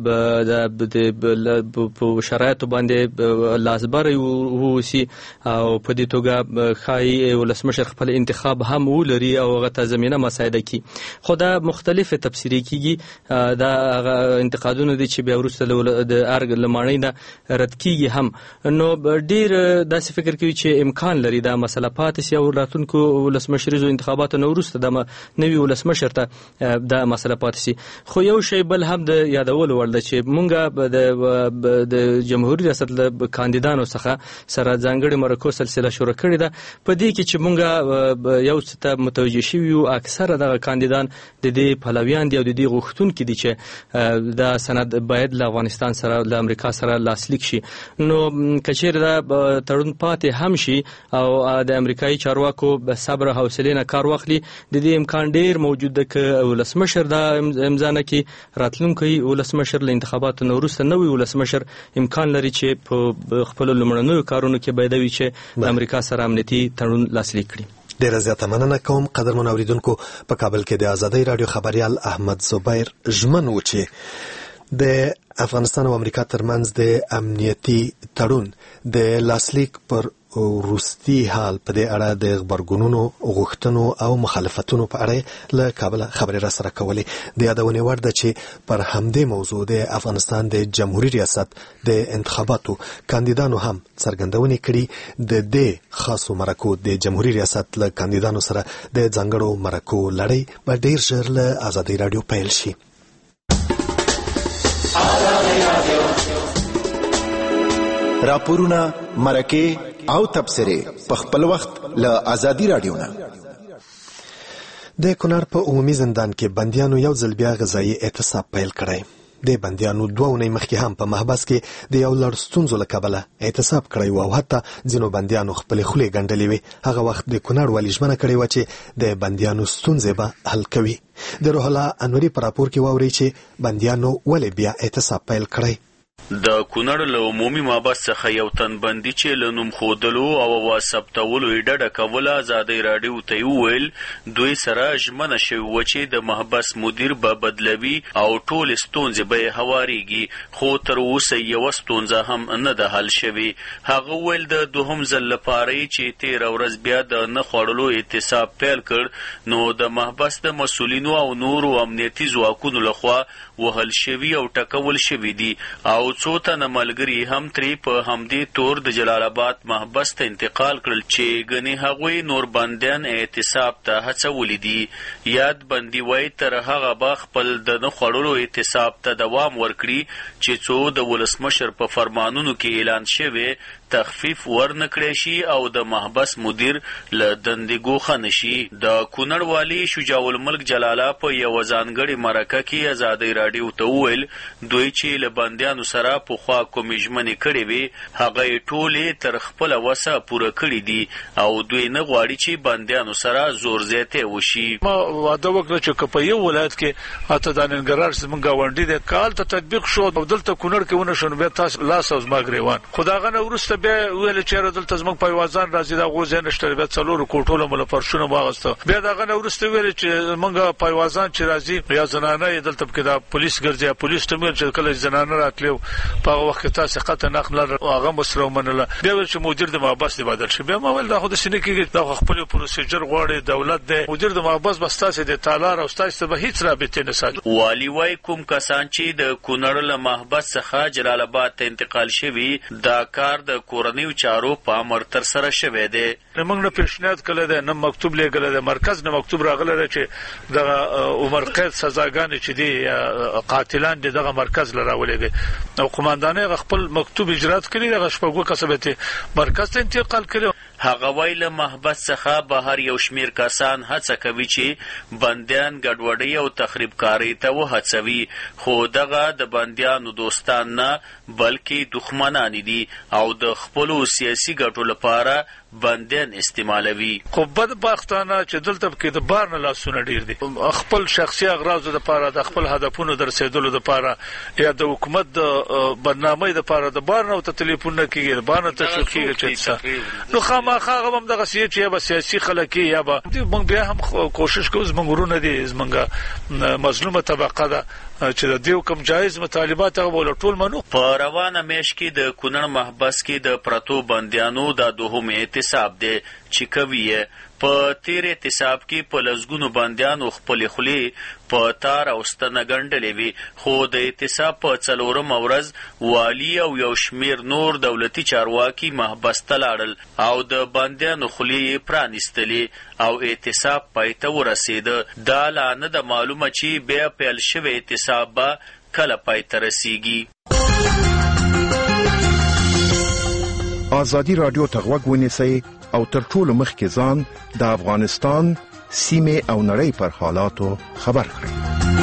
دغه په شرایطو باندې لاسبری ووسي او په دې توګه ښایي ولسمشر خپل انتخاب هم ولري او هغه ته زمینه مساعده کړي. خو دا مختلفه تفسیري کیږي، دا انتقادونه دي چې بیا وروسته د ارګ لمانۍ نه رد کیږي هم. نو ډیر داسې فکر کوي چې امکان لري دا مسله پاتې سي او راتلونکو ولسمشریزو انتخاباتو نه وروسته د نوي ولسمشر ته دا مسله پاتې سي. خو یو شی بل هم د یادولو وړ ده چې مونږ د جمهوریت ریاست له کاندیدانو څخه سره ځانګړې مرکو سلسله شروع کړې ده، په دې کې چې مونږ یو څه ته متوجه شوي یو اکثره دغه کاندیدان د دې پلویان دي او د دې غوښتونکي دي چې دا سند باید له افغانستان سره له امریکا سره لاسلیک شي. نو کچیر دا تړون پاتې هم شي او د امریکایي چارواکو صبر او حوصله نه کار واخلي، د دې امکان ډیر موجود ده چې ولسمشر دا امضا نه کړي. راتلونکي ولسمشر له انتخاباتو نه وروسته نوی ولسمشر امکان لري چې په خپل لومړنیو کارونو کې باید وي چې د امریکا سره امنیتي تړون لاسلیک کړي. ډیره زیاته مننه کوم قدرمن اوریدونکو. په کابل کې د ازادۍ رادیو خبريال احمد زبیر ژمن و چې د افغانستان او امریکا ترمنځ د امنیتي تړون د لاسلیک پر وروستي حال په دې اړه د خبرګونونو غوښتنو او مخالفتونو په اړه له کابل خبرې را سره کولې. د یادونې وړ ده چې پر همدې موضوع د افغانستان د جمهوریت ریاست د انتخاباتو کاندیدانو هم څرګندونې کړي. د دې خاصو مرکو د جمهوریت ریاست له کاندیدانو سره د ځانګړو مرکو لړۍ به ډیر ژر له ازادۍ رادیو پیل شي. راپورونه، مرکې او تبصرې په خپل وخت له ازادي رادیو نه. د کونړ په عمومي زندان کې بندیانو یو ځل بیا غذایي اعتصاب پیل کړی. د بندیانو دوه اونۍ مخکې هم په محبس کې د یو لړ ستونزو له کبله اعتصاب کړی و او حتی ځینو بندیانو خپلې خولې ګنډلې وې. هغه وخت د کونړ والي ژمنه کړې وه چې د بندیانو ستونزې به حل کوي. د روح الله انوري په راپور کې واورئ چې بندیانو ولې بیا اعتصاب پیل کړی. د کونړ له عمومي محبس څخه یو تن بندي چې له نوم ښودلو او اواز ثبتولو یې ډډه کوله ازادۍ راډیو ته یې وویل دوی سره ژمنه شوې وه چې د محبس مدیر به بدلوي او ټولې ستونزې به یې هوارېږي، خو تر اوسه یوه ستونزه هم نه ده حل شوې. هغه وویل د دوهم ځل لپاره چې تېره ورځ بیا د نه خوړلو اعتصاب پیل کړ نو د محبس د مسؤلینو او نورو امنیتي ځواکونو لخوا وهل شوي او ټکول شوي دي او څو تنه ملګري هم ترې په همدې تور د جلال آباد محبس ته انتقال کړل چې ګنې هغوی نور بندیان اعتصاب ته هڅولي دي. یاد بندي وایي تر هغه به خپل د نه خوړلو اعتصاب ته دوام ورکړي چې څو د ولسمشر په فرمانونو کې اعلان شوی تخفیف ورنکړی شي او د محبس مدیر له دندې ګوښه نشي. د کونړ والي شجاع الملک جلاله په یوه ځانګړې مرکه کې ازادۍ راډیو ته وویل دوی چې له بندیانو سره پخوا کومې ژمنې کړې وې هغه یې ټولې تر خپله وسه پوره کړي دي او دوی نه غواړي چې بندیانو سره زور زیاتی وشي. ما واده وکړه چې که په یو ولایت کې حتی د ننګرهار زموږ ګاونډي دی کال ته تطبیق شو او دلته کونړ کې ونه شو نو بیا تاسو لاس او زما ګریوان خو د هغه نه وروسته بیا ویل چې دلته زموږ پایوازان راځي د هغو ځای نشته بیا څلورو کوټو له مله فرشونه واغسته بیا د هغه نه وروسته ویل چې زموږ پایوازان چې راځي یا زنانه یې دلته کې د پولیس ګرځي پولیس ته ویل چې کله زنانه راتلو په هغه وخت تاسو قطع نقل هغه مسره ومنله بیا ویل چې مدیر د محبس دی بدل شي بیا ما ویل دا خو د سینې کې دا خپل پروسیجر غواړي دولت دی مدیر د محبس بس تاسو د تالار او تاسو به هیڅ رابطه نه ساتي. والی وای کوم کسان چې د کونړ له محبس څخه جلال آباد ته انتقال شوي دا کار د کورنیو چارو په امر تر سره شوی دی. موږ نه پیشنهاد کړی دی نه مکتوب لیږلی دی مرکز نه مکتوب راغلی دی چې دغه عمر قید سزاګانې چې دي قاتلان دي دغه مرکز له راولېږي او قماندانۍ خپل مکتوب اجرات کړي دغه شپږو کسبه مرکز ته انتقال کړي. هغه وای له محبس څخه بهر یو شمیر کسان هڅه کوي چې بندیان ګډوډۍ او تخریب کاری ته وهڅوي خو دغه د بندیانو دوستان نه بلکې دښمنان دي او د خپل سیاسي ګټو لپاره بندیان استعمالوي. خو بدبختانه چې دلته کې د بار نه لاسونه ډیر دي خپل شخصي اغراضو لپاره د خپل هدفونو در رسیدلو لپاره یا د حکومت د برنامه لپاره د بار نه ته ټلیفون نه کیږي بار نه ته شو کیږي چې نو خامخا هم دغه سیاسي یا سیاسي خلک یا به موږ بیا هم کوشش کوو زموږ ورونه دي زموږ مظلومه طبقه ده چې د دیو کم جایز مطالبات هغه ول ټول منو. په روانه میش کې د کونړ محبس کې د پرتو بندیانو د دوهم اعتصاب دی چې کوي په تیر اعتصاب کې په لزګونو بندیانو خپل خولي په تار او ستنه ګنډلې وي خو د اعتصاب په څلورم ورځ والی او یو شمیر نور دولتي چارواکي محبس ته لاړل او د بندیانو خولي پرانیستلې او اعتصاب پای ته ورسېده. دا لا نه د معلومه چې بیا پیل شوی اعتصاب به کله پای ته رسیږي. ازادي رادیو ته غوږ ونیسئ او تر ټولو مخکې ځان د افغانستان سیمې او نړۍ پر حالاتو خبر کړئ.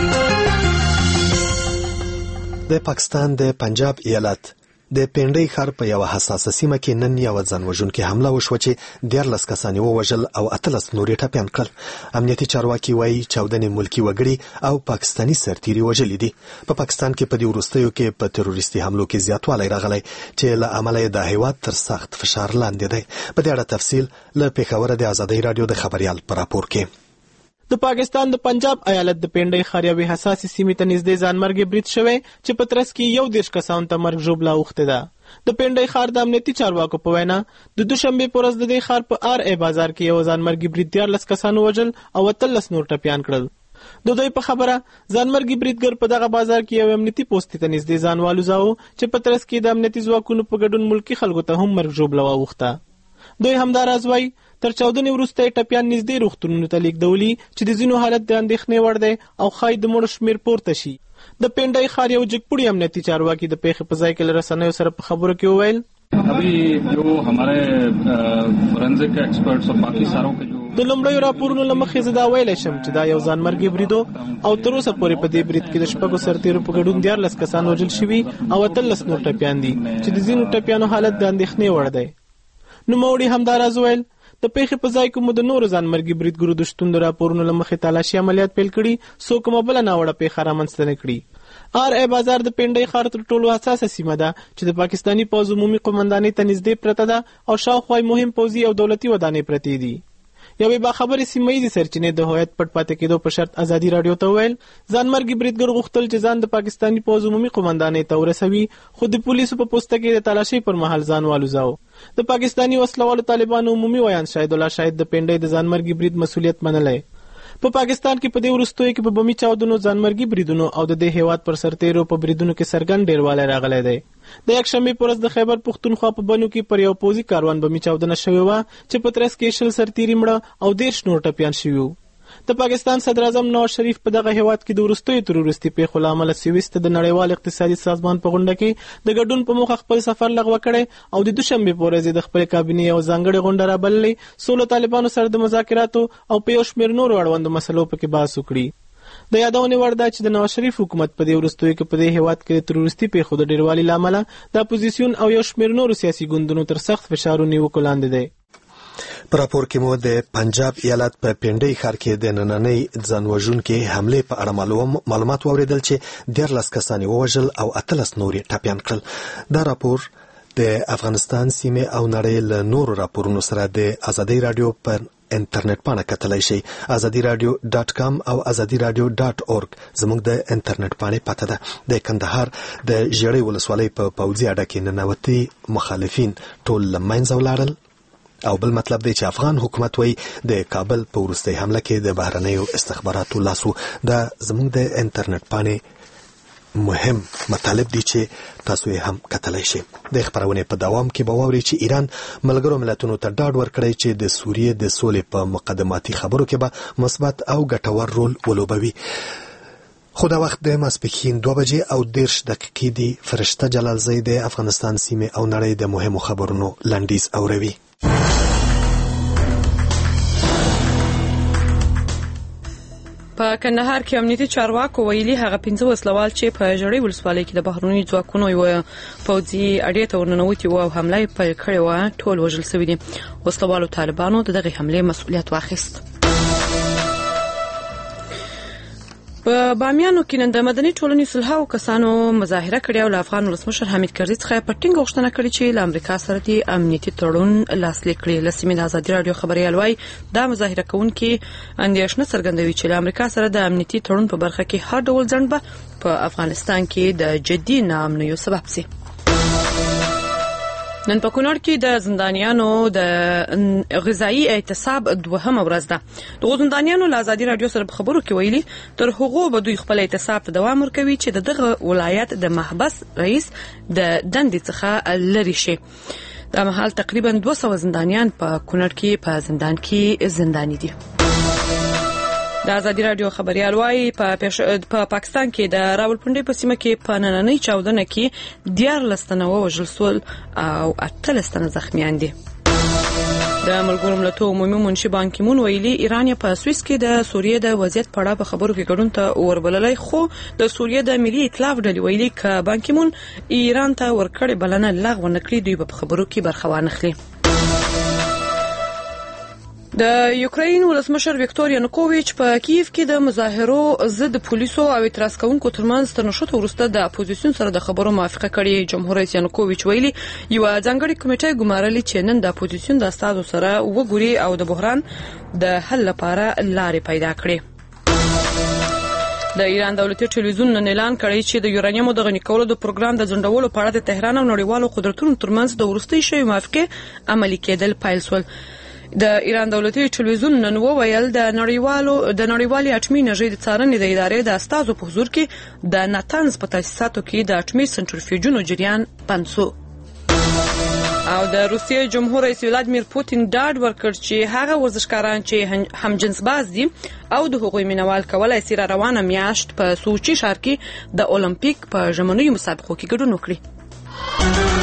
د پاکستان د پنجاب ایالت د پنډۍ ښار په یوه حساسه سیمه کې نن یوه ځانوژونکې حمله وشوه چې دیارلس کسان یې ووژل او اتلس نور یې ټپیان کړل. امنیتي چارواکي وایي چاودنې ملکي وګړي او پاکستاني سرتیري وژلي دي. په پا پاکستان کې په دې وروستیو کې په تروریستي حملو کې زیاتوالی راغلی چې له امله یې د هیواد تر سخت فشار لاندې دی. په دې اړه تفصیل له پېښوره د ازادۍ راډیو د خبریال په راپور کې. د پاکستان د پنجاب ایالت د پنډۍ ښار یوې حساسې سیمې ته نږدې ځانمرګي برید شوی چې په ترڅ کې یو دېرش کسانو ته مرګ ژوبله اوښتې ده. د پنډۍ ښار د امنیتي چارواکو په وینا د دوشنبې په ورځ د دې ښار په آر ای بازار کې یو ځانمرګي برید دیارلس کسانو وژل او اتلس نور ټپیان کړل. د دوی په خبره ځانمرګي بریدګر په دغه بازار کې یو امنیتي پوستې ته نږدې ځان والوځاوه چې په ترڅ کې د امنیتي ځواکونو په ګډون ملکي خلکو ته هم مرګ ژوبله واوښته. دوی همداراز وایي تر چاودنې وروسته یې ټپیان نږدې روغتونونو ته لیږدولي چې د ځینو حالت د اندېښنې وړ دی او ښایي د مړو شمېر پورته شي. د پنډۍ ښار یو جګپوړي امنیتي چارواکي د پیښې په ځای کې له رسنیو سره په خبرو کې وویل ابھی جو ہمارے فورنزک ایکسپرٹس اور باقی ساروں کے جو د لومړیو راپورونو له مخې زه دا ویلی شم چې دا یو ځانمرګي برید او تر اوسه پورې په دې برید کې د شپږو سرتیرو په ګډون دیارلس کسان وژل شوي او اتلس نور ټپیان دي چې د ځینو ټپیانو حالت د اندېښنې وړ دی. نوموړي همداراز ویل د پیښې په ځای کې مو د نورو ځانمرګي بریدګرو د شتون د راپورونو له مخې تالاشي عملیات پیل کړي څو کومه بله ناوړه پیښه رامنځته نه کړي. آر ای بازار د پنډۍ ښار تر ټولو حساسه سیمه ده چې د پاکستاني پوځ عمومي قومندانۍ ته نږدې پرته ده او شاوخوا مهم پوځي او دولتي ودانۍ پرتې دي. یوې باخبرې سیمه ییزې سرچینې د هویت پټ پاتې کېدو په شرط ازادي راډیو ته وویل ځانمرګي بریدګر غوښتل چې ځان د پاکستاني پوځ عمومي قومندانۍ ته ورسوي خو د پولیسو په پوسته کې د تالاشۍ پر مهال ځان والوځاوه. د پاکستاني وسلوالو طالبانو عمومي ویان شاهد الله شاهد د پنډۍ د ځانمرګي برید مسؤلیت منلی. په پاکستان کې په دې وروستیو کې په بمي چاودنو ځانمرګي بریدونو او د دې هیواد پر سرتیرو په بریدونو کې څرګند ډیروالی راغلی دی. د یکشنبې په ورځ د خیبر پښتونخوا په بنو کې پر یو پوځي کاروان بمي چاودنه شوې وه چې په ترڅ کې شل سرتیري مړه او دېرش نور ټپیان شوي وو. د پاکستان صدر اعظم نواز شریف په دغه هیواد کې د وروستیو تروریستي پیښو له امله سویس ته د نړیوال اقتصادي سازمان په غونډه کې د ګډون په موخه خپل سفر لغوه کړی او د دوشنبې په ورځ د خپل کابینې یو ځانګړې غونډه رابللې سولو طالبانو سره د مذاکراتو او په یو شمېر نورو اړوندو مسلو پکې بحث وکړي. د یادونې وړ ده چې د نواز شریف حکومت په دې وروستیو کې په دې هیواد کې د تروریستي پیښو د ډیروالي له امله د اپوزیسیون او یو شمېر نورو سیاسي ګوندونو تر سخت فشارونو نیوکو لاندې دی. په راپور کې مو د پنجاب ایالت په پنډۍ ښار کې د نننۍ ځانوژونکې حملې په اړه معلومات واورېدل چې دیارلس کسان یې ووژل او اتلس نور یې ټپیان کړل. دا راپور د افغانستان سیمې او نړۍ له نورو راپورونو سره د ازادۍ راډیو پر انټرنیټ پاڼه کتلی شي. ازادي راډیو ډاټ کام او ازادي راډیو ډاټ اورګ زموږ د انټرنیټ پاڼې پته ده. د کندهار د ژړۍ ولسوالۍ په پوځي اډه کې ننوتي مخالفین ټول له منځه ولاړل او بل مطلب دی چې افغان حکومت وایي د کابل په وروستۍ حمله کې د بهرنیو استخباراتو لاسو. دا زموږ د انټرنیټ پاڼې مهم مطالب دي چې تاسو یې هم کتلی شئ. د خپرونې په دوام کې به واورئ چې ایران ملګرو ملتونو ته ډاډ ورکړی چې د سوریې د سولې په مقدماتي خبرو کې به مثبت او ګټور رول ولوبوي. خو دا وخت د ماسپښین دوه بجې او دېرش دقیقې دي. فرشته جلالزی د افغانستان سیمې او نړۍ د مهمو خبرونو لنډیز اوروي. په کندهار کې امنیتي چارواکو ویلي هغه پنځه وسلوال چې په ژړۍ ولسوالۍ کې د بهرنیو ځواکونو یو پوځي اډې ته ورننوتي وو او حمله یې پیل کړې وه ټول وژل شوي دي. وسلوالو طالبانو د دغې حملې مسؤلیت واخیست. په بامیانو کې نن د مدني ټولنې سلهاو کسانو مظاهره کړې او له افغان ولسمشر حامد کرزي څخه په ټینګه غوښتنه کړې چې له امریکا سره د امنیتي تړون لاسلیک کړي. له سیمې د ازادي راډیو خبریال وایي دا مظاهره کوونکي اندېښنه څرګندوي چې له امریکا سره د امنیتي تړون په برخه کې هر ډول ځنډ به په افغانستان کې د جدي ناامنیو سبب شي. نن په کونړ کې د زندانیانو د غذایی اعتصاب دوهمه ورځ ده. د زندانیانو له ازادي راډیو سره په خبرو کې ویلي تر هغو به دوی خپل اعتصاب ته دوام ورکوي چې د دغه ولایت د محبس رئیس د دندې څخه لري شي. دا مهال تقریبا دوه سوه زندانیان په کونړ کې په زندان کې زنداني دي. د ازادي راډیو خبریال وایي په پاکستان کې د راولپنډۍ په سیمه کې په نننۍ چاودنه کې دیارلس تنه ووژل شول او اتلس تنه زخمیان دي. د ملګرو ملتونو عمومي منشي بان کی مون ویلي ایران په سویس کې د سوریې د وضعیت په اړه په خبرو کې ګډون ته وربللی، خو د سوریې د ملي ائتلاف ډلې ویلي ک بان کی مون ایران ته ورکړې بلنه لغوه نکړي دوی په خبرو کې برخه وانخلي. د یوکرين ولسمشر ویکټور ینوکوویچ په کیف کې د مظاهرو ضد پولیسو او اعتراض کوونکو ترمنځ تر نښتو وروسته د اپوزیسیون سره د خبرو موافقه کړې. جمهور رئیس ینوکوویچ ویلي یو ځانګړی کمیټه ګمارلې چې نن د اپوزیسیون د استادو سره وګوري او د بحران د حل لپاره لارې پیدا کړي. د ایران دولتي ټلویزیون نن اعلان کړی چې د یورانیمو د غني کولو د پروګرام د ځنډولو په اړه د تهران او نړیوالو قدرتونو ترمنځ د وروستۍ شوې موافقه عملي کېدل پیل شول. د ایران دولتي ټلویزیون نن وویل د نړیوالو د نړیوالي اټومي انرژي د څارنې د ادارې د استازو په حضور کې د ناتنز په تاسیساتو کې د اټومي سنټریفیوژونو جریان بند شو. او د روسیې جمهور رئیس ولادیمیر پوتین ډاډ ورکړ چې هغه ورزشکاران چې همجنس باز دي او د هغوی مینوال کولای شي را روانه میاشت په سوچي ښار کې د اولمپیک په ژمنیو مسابقو کې ګډون وکړي.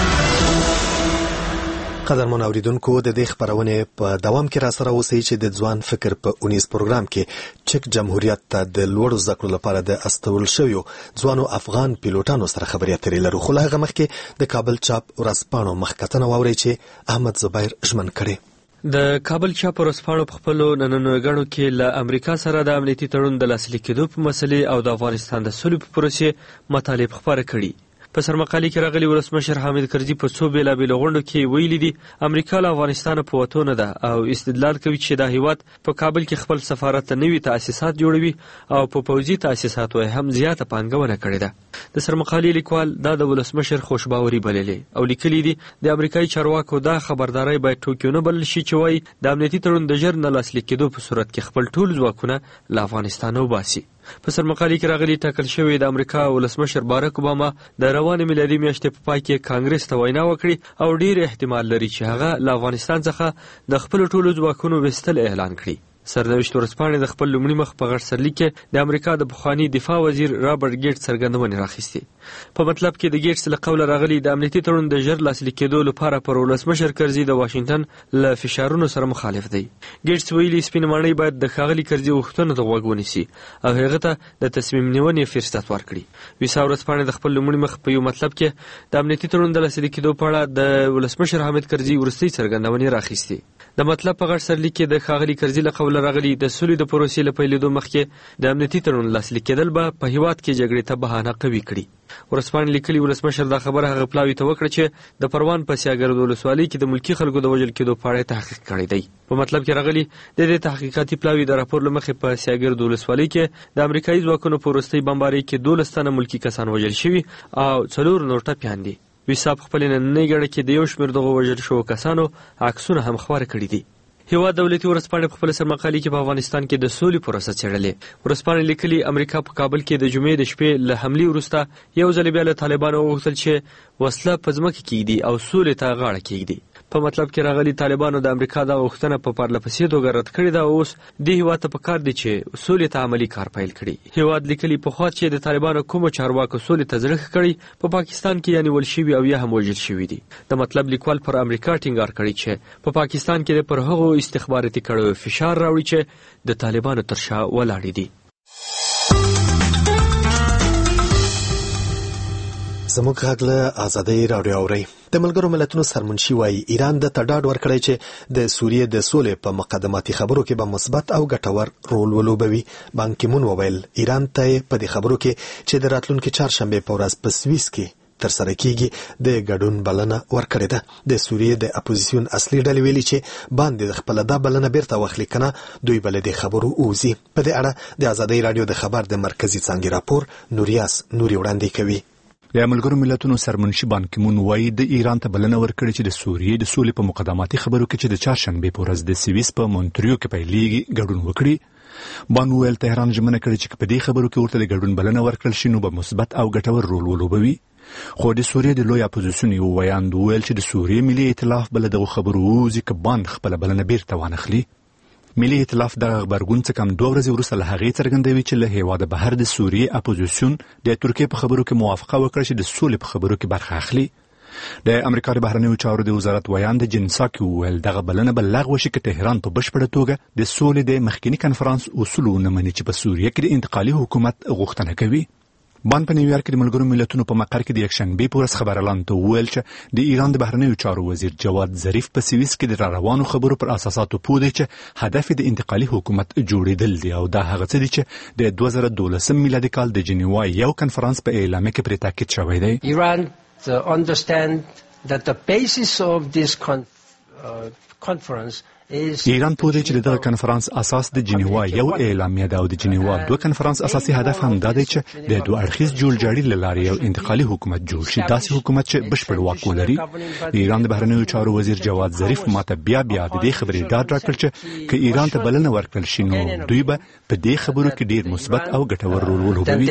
قدرمن اوریدونکو د دې خبرونه په دوام کې را سره اوسئ چې د ځوان فکر په اونیز پروګرام کې چک جمهوریت ته د لوړو زده کړو لپاره د استول شویو ځوانو افغان پیلوټانو سره خبرې اترې لرو. خو له هغه مخکې د کابل چاپ ورځپاڼو مخکتنه واورئ چې احمد زبیر ژمن کړي. د کابل چاپ ورځپاڼو په خپلو نننیو غړو کې له امریکا سره د امنیتي تړون د لاسلیک کېدو په مسلې او د افغانستان د سولې په پروسې مطالب خبره کړي. په سرمقالي کې راغلي ولسمشر حامد کرزي په څو بیلابېلو غونډو کې ویلي دي امریکا له افغانستان په وتو نه ده او استدلال کوي چې دا هیواد په کابل کې خپل سفارت ته نوي تاسیسات جوړوي او په پوځي تاسیساتو هم زیاته پانګونه کړې ده. د سرمقالي لیکوال دا د ولسمشر خوشباوري بللې او لیکلي دي د امریکایي چارواکو دا خبرداري باید ټوکیو نه بلل شي چې وایي د امنیتي تړون د ژر نه لاسلیک کېدو په صورت کې خپل ټول ځواکونه له افغانستان وباسي. په سرمقالي کې راغلي ټاکل شوی د امریکا ولسمشر باراک اوباما د روانې میلادي میاشتې په پای کې کانګرس ته وینا وکړي او ډیر احتمال لري چې هغه له افغانستان څخه د خپل ټولو ځواکونو وستل اعلان کړي. سرنوشت ورځپاڼې د خپل لومړي مخ په غټ سرلیک کې د امریکا د پخوانی دفاع وزیر رابرټ ګیټس څرګندونې راخیستې. په مطلب کې د ګیټس له قوله راغلي د امنیتي تړون د ژر لاسلیک کېدو لپاره پر ولسمشر کرزي د واشنگټن له فشارونو سره مخالف دی. ګیټس ویلي سپین ماڼۍ باید د ښاغلي کرزي غوښتنو ته غوږ ونیسي او هغه ته د تصمیم نیونې فرصت ورکړي. ویسا ورځپاڼې د خپل لومړي مخ په یو مطلب کې د امنیتي تړون د لاسلیک کېدو په اړه د ولسمشر حامد کرزي وروستۍ څرګندونې راخیستې. د مطلب په غټ سرلیک کې د ښاغلي کرزي له قوله راغلي د سولې د پروسې له پیلېدو مخکې د امنیتي تړون لاسلیک کېدل به په هیواد کې جګړې ته بهانه قوي کړي. ورځپاڼې لیکلي ولسمشر دا خبره هغه پلاوي ته وکړه چې د پروان په سیاګرد ولسوالۍ کې د ملکي خلکو د وژل کېدو په اړه تحقیق کړی دی. په مطلب کې راغلي د دې تحقیقاتي پلاوي د راپور له مخې په سیاګرد ولسوالۍ کې د امریکایي ځواکونو په وروستۍ بمبارۍ کې دولس تنه ملکي کسان وژل شوي او څلور نور ټپیان دي. ویسا په خپل نننۍ ګڼه کې د یو شمېر دغو وژل شوو کسانو عکسونه هم خپاره کړي دي. هیواد دولتي ورځپاڼې په خپل سرمقالي کې په افغانستان کې د سولې پروسه څېړلې. ورځپاڼې لیکلي امریکا په کابل کې د جمعې د شپې له حملې وروسته یو ځل بیا له طالبانو وغوښتل چې وسله په ځمکه کېږدي او سولې ته غاړه کېږدي. په مطلب کې راغلي طالبانو د امریکا دا غوښتنه په پرله پسې توګه رد کړې ده او اوس دې هیواد ته پکار دی چې سولې ته عملي کار پیل کړي. هیواد لیکلي پخوا چې د طالبانو کومو چارواکو سولې ته زړه ښه کړی په پاکستان کې یا نیول شوي او یا هم وژل شوي دي. د مطلب لیکوال پر امریکا ټینګار کړی چې په پاکستان کې پر هغو استخباراتي کړیو فشار راوړي چې د طالبانو تر شا ولاړې دي. زموږ غږ له ازادۍ راډیو اورئ. د ملګرو ملتونو سرمنشي وایي ایران د تډاډ ورکړی چې د سوریې د سولې په مقدماتي خبرو کې به مثبت او ګټور رول ولوبوي. بان کی مون وویل ایران ته په دې خبرو کې چې د راتلونکي چهارشنبې په ورځ په سویس کې ترسره کیږي د ګډون بلنه ورکړې ده. د سوریې د اپوزیسیون اصلي ډلې ویلي چې باندې خپل دا بلنه بیرته واخلي کنه دوی بل د خبرو اوزي. په دې اړه د ازادۍ رادیو د خبر د مرکزی څانګې راپور نوریاس نوري وړاندې کوي. د ملګرو ملتونو سرمنشي بان کی مون وایي د ایران ته بلنه ورکړې چې د سوریې د سولې په مقدماتي خبرو کې چې د چهارشنبې په ورځ د سویس په مونټریو کې پیلېږي ګډون وکړي. بان ویل تهران ژمنه کړې چې په دې خبرو کې ورته د ګډون بلنه ورکړل شي نو به مثبت او ګټور رول ولوبوي. خو د سوریې د لوی اپوزیسیون یو ویاند ویل چې د سوریې ملي ائتلاف بل دغه خبرو وزي که بان خپل بلنه بیرته وانخلي. ملي ائتلاف دغه خبرګون څخه کم دوه ورځې وروسته له هغې څرګندوي چې له هیواده بهر د سوریې اپوزیسیون د ترکیې په خبرو کې موافقه وکړه چې د سولې په خبرو کې برخه اخلي. د امریکا د بهرنیو چارو د وزارت ویاند جنساکي وویل دغه بلنه به لغوه شي که تهران په بشپړه توګه د سولې د مخکینی کنفرانس اصول ونه مني چې په سوریه کې د انتقالي حکومت غوښتنه کوي. بان په نیویارک کې د ملګرو ملتونو په مقر کې د یکشنبې په ورځ خبر اعلان ته وویل چې د ایران د بهرنیو چارو وزیر جواد ظریف په سویس کې د روانو خبرو پر اساساتو پوه دی چې هدف د انتقالي حکومت جوړېدل دی او دا هغه څه دي چې د دوه زره دولسم میلادي کال د جنیوا یو کنفرانس په اعلامیه کې پرې تاکید شوی دی. ایران understand that the basis of this con- uh, conference ایران پوه دی چې دغه کنفرانس اساس د جنیوا یو اعلامیه ده او د جنیوا دوه کنفرانس اساسي هدف هم دا دی چې د دوه اړخیز جوړجاړي له لارې یو انتقالي حکومت جوړ شي، داسې حکومت چې بشپړ واک ولري. د ایران د بهرنیو چارو وزیر جواد ظریف ماته بیا بیا د دې خبرې ډاډ راکړ چې که ایران ته بلنه ورکړل شي نو دوی به په دې خبرو کې ډیر مثبت او ګټور رول ولوبوي.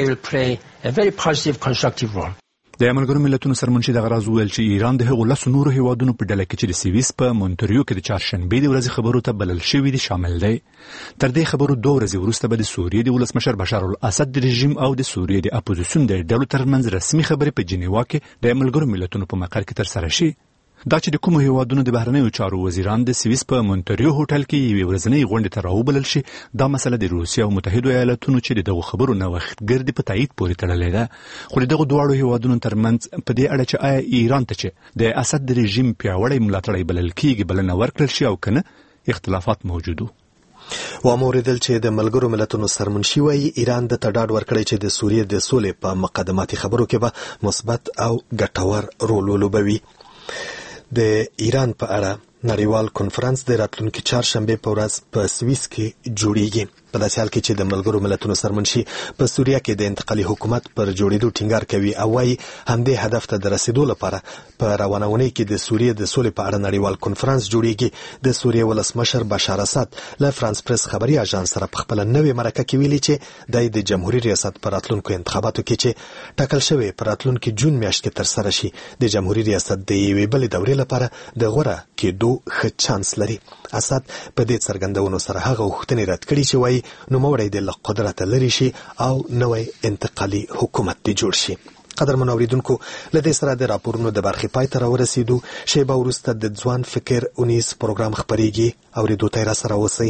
د ملګرو ملتونو سرمنشي دغه راز وویل چې ایران د هغو لسو نورو هیوادونو په ډله کې چې د سویس په مونټریو کې د چهارشنبې د ورځې خبرو ته بلل شوي دي شامل دی. تر دې خبرو دوه ورځې وروسته به د سوریې د ولسمشر بشار الاسد د رژیم او د سوریې د اپوزیسیون د ډلو ترمنځ رسمي خبرې په جنیوا کې د ملګرو ملتونو په مقر کې ترسره شي. دا چې د کومو هیوادونو د بهرنیو چارو وزیران د سویس په مونټریو هوټل کې یوې ورځنۍ غونډې ته راوبلل شي، دا مسله د روسیې او متحدو ایالاتونو چې دغه خبرو نوښتګر په تایید پورې تړلې ده. خو د دغه دواړو هیوادونو ترمنځ په دې اړه چې آیا ایران ته چې د اسد د رژیم پیاوړی ملاتړی بلل کېږي بلنه ورکړل شي او کنه اختلافات موجود وو. واموریدل چې د ملګرو ملتونو سرمنشي وایي ایران د تډاډ ورکړی چې د سوریې د سولې په مقدماتي خبرو کې به مثبت او ګټور رول ولوبوي. د ایران په اړه نړیوال کنفرانس د راتلونکي چهارشنبې په ورځ په سویس کې جوړیږي. په داسې حال کې چې د ملګرو ملتونو سرمنشي په سوریه کې د انتقالي حکومت پر جوړېدو ټینګار کوي او وايي همدې هدف ته د رسیدو لپاره په روانونې کې د سوریې د سولې په اړه نړیوال کنفرانس جوړیږي. د سوریې ولسمشر بشار اسد له فرانس پریس خبري اژانس سره په خپل نوې مرکه کې ویلي چې د د جمهوریت ریاست پر راتلونکو انتخاباتو کې چې ټاکل شوی پر راتلونکي جون میاشت کې تر سره شي د جمهوریت ریاست د یوې بلې دورې لپاره د غوړه کېدو ښه چانس لري. اسد په دې څرګندونو سره هغه غوښتنې رد کړي چې وایي نوموړی د له قدرته لرې شي او نوی انتقالي حکومت دې جوړ شي. قدرمن اوریدونکو، له دې سره د راپورونو د برخې پای ته راورسېدو. شیبه وروسته د ځوان فکر اونیز پروګرام خپرېږي، اورېدو ته یې راسره اوسئ.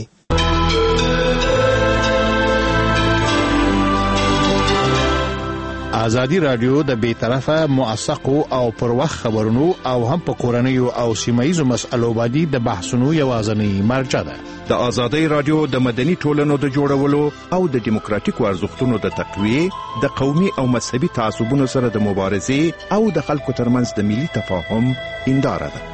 ازادي رادیو د بې طرفه موثقو او پر وخت خبرونو او هم په کورنیو او سیمایي مسألو باندې د بحثونو یوازینی مرجع ده. د ازادي رادیو د مدني ټولنو د جوړولو او د دیموکراتیکو ارزښتونو د تقویه، د قومي او مذهبي تعصبونو سره د مبارزې او د خلکو ترمنځ د ملي تفاهم هنداره ده.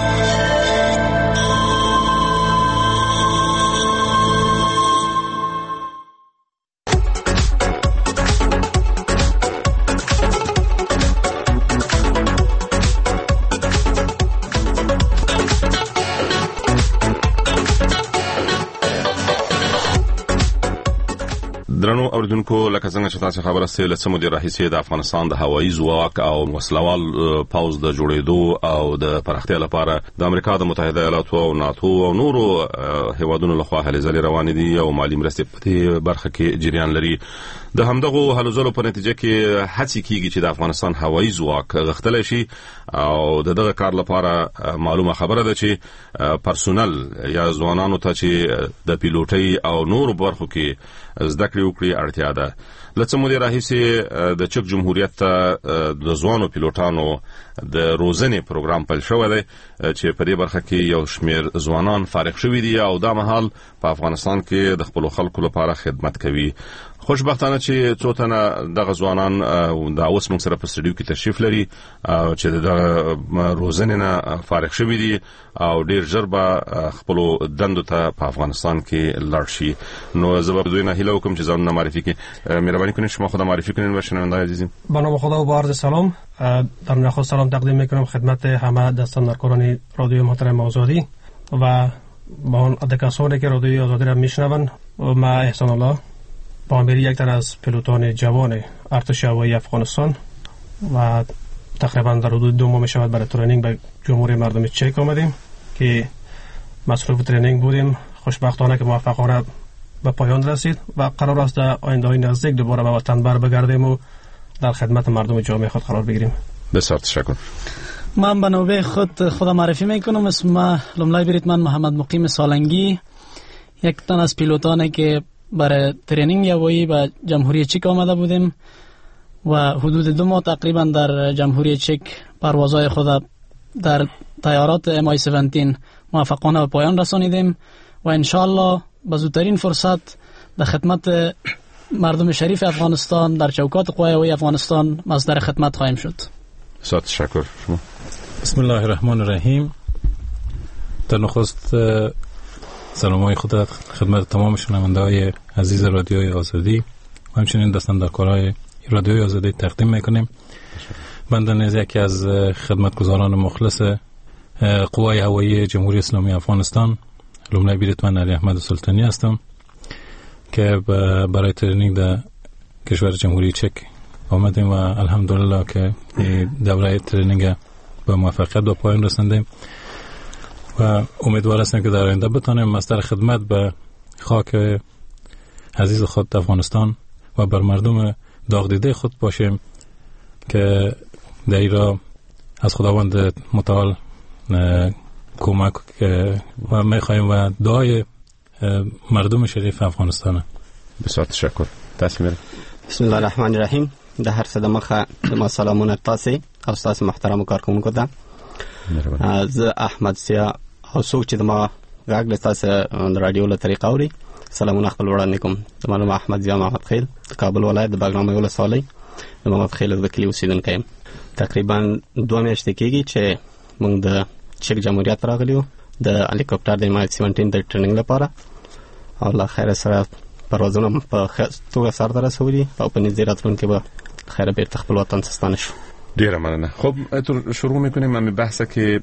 درنو اوریدونکو، لکه څنګه چې تاسو خبره ستې له سمو د راهیسې د افغانستان د هوایي ځواک او وسلوال پاوز د جوړېدو او د پراختیا لپاره د امریکا د متحده ایالاتو او ناتو او نورو هیوادونو لخوا هلې ځلې روانې دي او مالی مرستې په دې برخه کې جریان لري. د همدغه هلو ځلو په نتیجه کې هڅې کیږي چې د افغانستان هوایي ځواک غښتلی شي او د دغه کار لپاره معلومه خبره ده چې پرسونل یا ځوانانو ته چې د پیلوټۍ او نورو برخو کې زده کړې وکړي اړتیا ده. لڅ مو د راهیسې د چک جمهوریت ته د ځوانو پیلوټانو د روزنې پروګرام پیل شوی دی چې په دې برخه کې یو شمېر ځوانان فارغ شوي دي او دا مهال په افغانستان کې د خپلو خلکو لپاره خدمت کوي. خوشبختانه چې څو تنه دغه ځوانان دا اوس موږ سره په سټډیو کې تشریف لري چې د روزنې نه فارغ شوي دي او ډیر ژر به خپلو دندو ته په افغانستان کې لاړ شي. نو زه به دوی نه هیله وکړم چې ځانونه معرفي کړي. مهرباني کنید شما خود معرفی کنید و شنوندگان عزیزم. به نام خدا و با عرض سلام. در نخست سلام تقدیم میکنم خدمت همه دستاندرکاران رادیو محترم آزادی و با اون کسانی که رادیوی آزادی را میشنون. من احسان الله بامبری یک تن از پیلوتان جوان ارتش هوایی افغانستان و تقریبا در حدود دو ماه می شود برای ترینینگ به جمهوری مردم چک آمدیم که مصروف ترینینگ بودیم. خوشبختانه که موفقانه به پایان رسید و قرار است در آینده های نزدیک دوباره به وطن بر بگردیم و در خدمت مردم جامعه خود قرار بگیریم. بسیار تشکر. من به نوبه خود خود معرفی میکنم. اسم من لومړی برید من محمد مقیم سالنگی، یک تن از پیلوتانی که برای ترینینگ هوایی به جمهوری چک آمده بودیم و حدود دو ماه تقریبا در جمهوری چک پروازهای خود در طیارات ام آی هفده موفقانه به پایان رسانیدیم و انشالله به زودترین فرصت در خدمت مردم شریف افغانستان در چوکات قوای هوایی افغانستان مصدر خدمت خواهیم شد. بسیار تشکر. شما. بسم الله الرحمن الرحیم. در نخست سلامای خود خدمت تمام شنونده‌های عزیز رادیوی آزادی و همچنین دستاندرکارهای رادیوی آزادی تقدیم میکنیم. بنده نیز یکی از خدمتگزاران مخلص قوای هوایی جمهوری اسلامی افغانستان، لومړی بریدمن علی احمد سلطانی هستم که برای ترینینگ در کشور جمهوری چک آمدیم و الحمدلله که دوره ترینینگ به موفقیت به پایان رساندیم و امیدوار هستم که در آینده بتانیم مصدر خدمت به خاک عزیز خود افغانستان و بر مردم داغ دیده خود باشیم که در ایرا از خداوند متعال کمک و میخواهیم و دعای مردم شریف افغانستان. بسیار تشکر. تسلیم. بسم الله الرحمن الرحیم. د هر څه د مخه ما سلامونه تاسو او تاسو محترم کارکونکو ته. زه احمد سیا او څوک چې د ما غږ له تاسو د رادیو له طریقه اوري سلامونه خپل وړاندې کوم. د معلوم احمد زیا محمد خیل د کابل ولایت د باغنامه ولسوالۍ د محمد خیل د کلی اوسیدونکی یم. تقریبا دوه میاشتې کېږي چې موږ د چک جمهوریت راغلیو د هلیکوپټر د مایل سیونټین د ټریننګ لپاره او لا خیر سره پروازونه په توګه سر ته رسولي او په نږدې راتلونکي به خیر بیرته خپل وطن ته ستانه شو. دیره مننه. خب تو شروع میکنیم. من بحثه که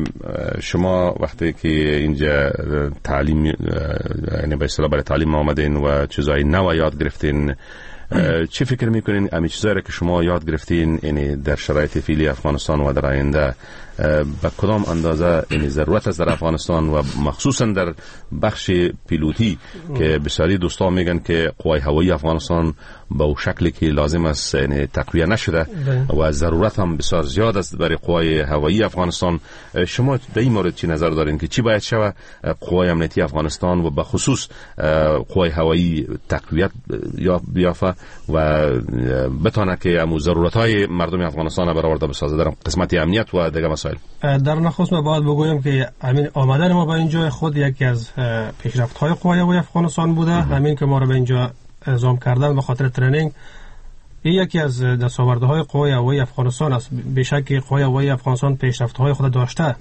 شما وقتی که اینجا تعلیم یعنی به اصطلاح برای تعلیم آمدین و چیزای نو یاد گرفتین، چی فکر میکنین امی چیزایی که شما یاد گرفتین یعنی در شرایط فعلی افغانستان و در آینده به کدام اندازه این ضرورت است در افغانستان و مخصوصا در بخش پیلوتی که بسیاری دوستان میگن که قوای هوایی افغانستان به اون شکلی که لازم است یعنی تقویه نشده و ضرورت هم بسیار زیاد است برای قوای هوایی افغانستان. شما در این مورد چی نظر دارین که چی باید شود قوای امنیتی افغانستان و به خصوص قوای هوایی تقویت بیافته و بتونه که امو ضرورت‌های مردم افغانستان برآورده بسازه در قسمت امنیت و دیگر مسائل؟ در نخست ما باید بگویم که همین آمدن ما به اینجا خود یکی از پیشرفت‌های قوای هوایی افغانستان بوده. همین که ما رو به اینجا اعزام کردن به خاطر ترنینگ این یکی از دستاوردهای قوای هوایی افغانستان است. بیشک قوای هوایی افغانستان پیشرفت‌های خود داشته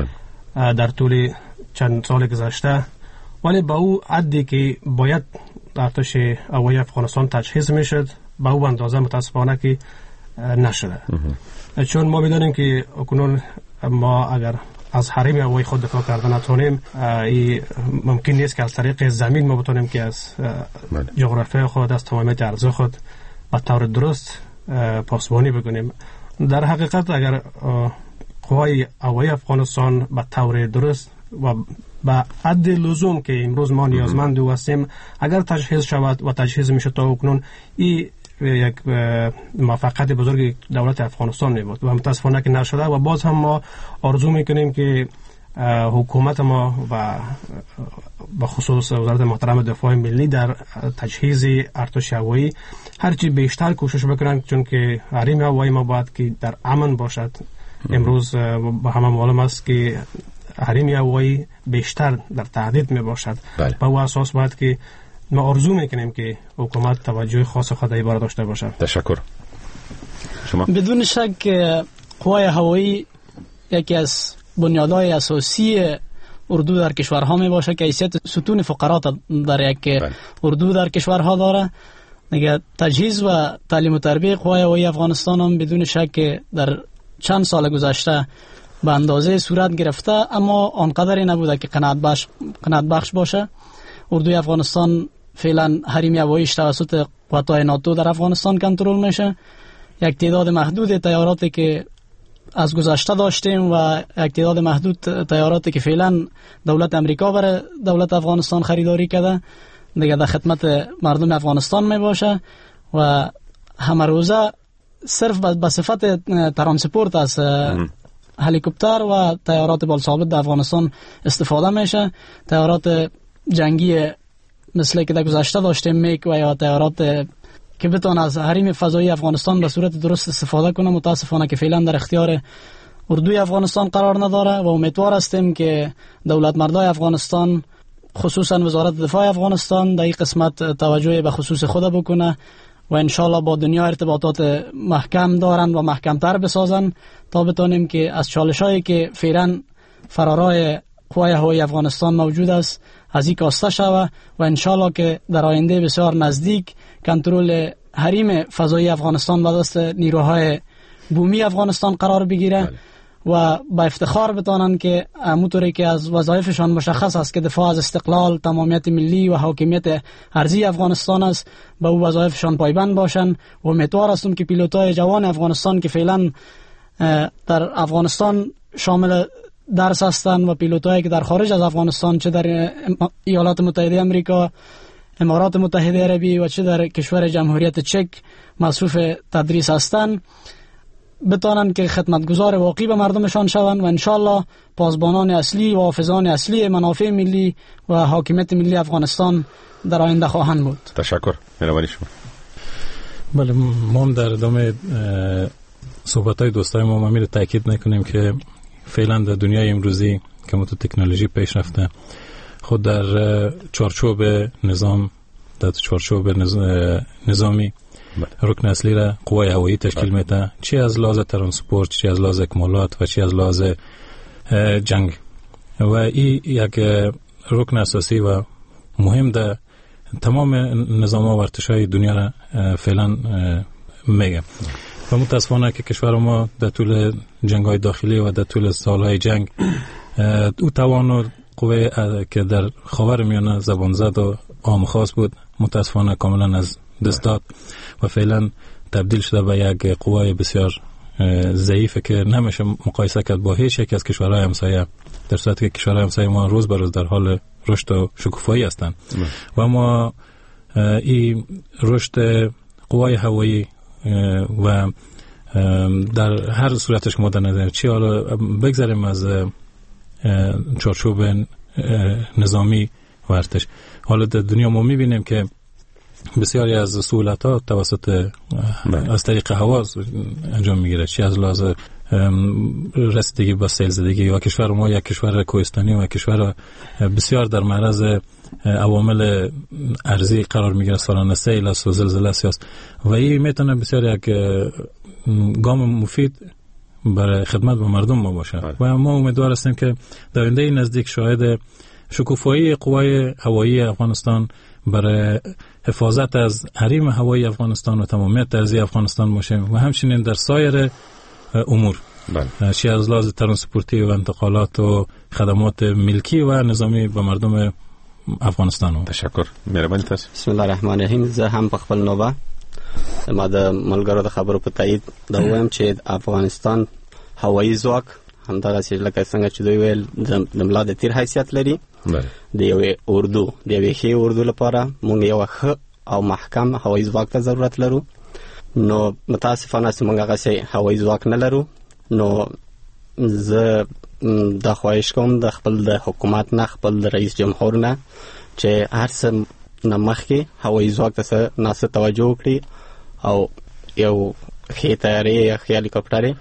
در طول چند سال گذشته، ولی با او عدی که باید ارتش هوایی افغانستان تجهیز میشد با او اندازه متاسفانه که نشده. چون ما میدونیم که اکنون ما اگر از حریم هوایی خود دفاع کردن نتونیم، این ممکن نیست که از طریق زمین ما بتونیم که از جغرافیای خود از تمامیت ارض خود به طور درست پاسبانی بکنیم. در حقیقت اگر قوای هوایی افغانستان به طور درست و با حد لزوم که امروز ما نیازمند هستیم اگر تجهیز شود و تجهیز میشه تا اکنون، این یک موفقیت بزرگ دولت افغانستان می بود و متاسفانه که نشده و باز هم ما آرزو میکنیم که حکومت ما و به خصوص وزارت محترم دفاع ملی در تجهیز ارتش هوایی هرچی بیشتر کوشش بکنن، چون که حریم هوایی ما باید که در امن باشد. امروز با همه معلوم است که حریم هوایی بیشتر در تهدید می باشد. به او اساس باید که ما آرزو میکنیم که حکومت توجه خاص خود ایبار داشته باشد. تشکر. شما بدون شک قوای هوایی یکی از بنیادهای اساسی اردو در کشورها می باشه که حیثیت ستون فقرات در یک اردو در کشورها داره. دیگه تجهیز و تعلیم و تربیت قوای هوایی افغانستان هم بدون شک در چند سال گذشته به اندازه صورت گرفته، اما آنقدری نبوده که قناعت بخش قناعت بخش باشه. اردوی افغانستان فعلا حریم هواییش توسط قوات‌های ناتو در افغانستان کنترل میشه. یک تعداد محدود طیاراتی که از گذشته داشتیم و یک تعداد محدود طیاراتی که فعلا دولت امریکا برای دولت افغانستان خریداری کرده دیگه در خدمت مردم افغانستان می باشه و همه روزه صرف به صفت ترانسپورت از هلیکوپتر و طیارات بالثابت در افغانستان استفاده میشه. طیارات جنگی مثل که در گذشته داشتیم میک و یا طیارات که بتونه از حریم فضایی افغانستان به صورت درست استفاده کنه متاسفانه که فعلا در اختیار اردوی افغانستان قرار نداره و امیدوار هستیم که دولت مردای افغانستان خصوصا وزارت دفاع افغانستان در این قسمت توجه به خصوص خود بکنه و انشالله با دنیا ارتباطات محکم دارن و محکمتر بسازن تا بتونیم که از چالشایی که فعلا فرارای قوای هوایی افغانستان موجود است از این کاسته شوه و انشالله که در آینده بسیار نزدیک کنترل حریم فضایی افغانستان به دست نیروهای بومی افغانستان قرار بگیره و با افتخار بتانن که همونطوری که از وظایفشان مشخص است که دفاع از استقلال، تمامیت ملی و حاکمیت ارضی افغانستان است، به او وظایفشان پایبند باشن و امیدوار هستم که پیلوتای جوان افغانستان که فعلا در افغانستان شامل درس هستند و پیلوتایی که در خارج از افغانستان چه در ایالات متحده امریکا، امارات متحده عربی و چه در کشور جمهوریت چک مصروف تدریس هستند بتانن که خدمتگزار واقعی به مردمشان شوند و انشالله پاسبانان اصلی و حافظان اصلی منافع ملی و حاکمیت ملی افغانستان در آینده خواهند بود. تشکر. مهربانی شما. بله، ما در ادامه صحبت‌های دوستای ما می‌خوایم تاکید نکنیم که فعلا در دنیای امروزی که متو تکنولوژی پیش رفته خود در چارچوب نظام در چارچوب نظامی رکن اصلی را قوای هوایی تشکیل میده، چی از لحاظ ترانسپورت، چی از لحاظ اکمالات و چی از لحاظ جنگ و این یک رکن اساسی و مهم در تمام نظام و ارتشای دنیا را فعلا میگه و متاسفانه که کشور ما در طول جنگ‌های داخلی و در طول سالهای جنگ او توان و قوه که در خاورمیانه زبان زد و عام خاص بود متاسفانه کاملا از دست داد و فعلا تبدیل شده به یک قوای بسیار ضعیفه که نمیشه مقایسه کرد با هیچ یک از کشورهای همسایه، در صورتی که کشورهای همسایه ما روز به روز در حال رشد و شکوفایی هستند و ما این رشد قوای هوایی و در هر صورتش که ما در نظر چی، حالا بگذاریم از چارچوب نظامی و ارتش، حالا در دنیا ما میبینیم که بسیاری از سهولت‌ها توسط از طریق هوا انجام میگیره، چی از لحاظ رسیدگی با سیل زدگی و کشور ما یک کشور کوهستانی و کشور بسیار در معرض عوامل ارضی قرار میگیره، سالانه سیل است و زلزله است و این میتونه بسیار یک گام مفید برای خدمت به مردم ما باشه و ما امیدوار هستیم که در آینده نزدیک شاهد شکوفایی قوای هوایی افغانستان برای حفاظت از حریم هوایی افغانستان و تمامیت ارضی افغانستان باشیم و همچنین در سایر امور بله. چی از لحاظ ترانسپورتی و انتقالات و خدمات ملکی و نظامی به مردم افغانستان. تشکر. مهرباني تاسو. بسم الله الرحمن الرحیم. زه هم په خپل نوبه ما د ملګرو د خبرو په تایید دا وایم چې افغانستان هوایی ځواک همدغه چې لکه څنګه چې دوی ویل د ملا د تیر حیثیت لري د یوې اردو د یوې ښې اردو لپاره موږ یو ښه او محکم هوایی ځواک ته ضرورت لرو. نو متاسفانه چې موږ هغه هوایی ځواک نه لرو، نو زه د خواهش کوم د خپل د حکومت نه، خپل د رئیس جمهور نه چې هر څه نه مخکې هوایی ځواک ته ناسه توجه وکړي او یو ښې طیارې یا ښې هلیکاپټرې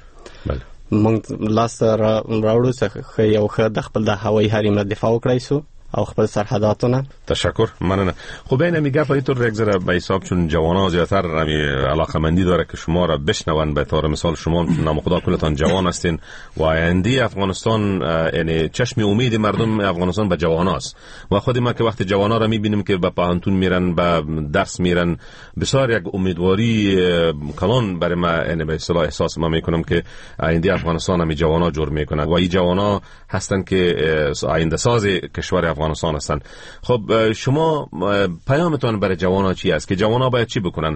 موږ لاسته راوړو چې یو ښه د خپل د هوایی حریم نه دفاع وکړای شو او خپل سرحداتونه. تشکر. مننه. خب این میگه فایتور یک ذره به حساب چون جوانان زیاتر همی علاقمندی داره که شما را بشنون، به طور مثال شما نام خدا کلتان جوان هستین و آینده افغانستان یعنی چشم امید مردم افغانستان به جواناست و خود ما که وقتی جوانا را میبینیم که به پانتون میرن، به درس میرن، بسیار یک امیدواری کلان برای ما یعنی به اصطلاح احساس ما میکنم که آینده افغانستان همی جوانا جور میکنن و این جوانا هستن که آینده ساز کشور افغانستان هستن. خب شما پیامتون برای جوانان چی است که جوانان باید چی بکنن؟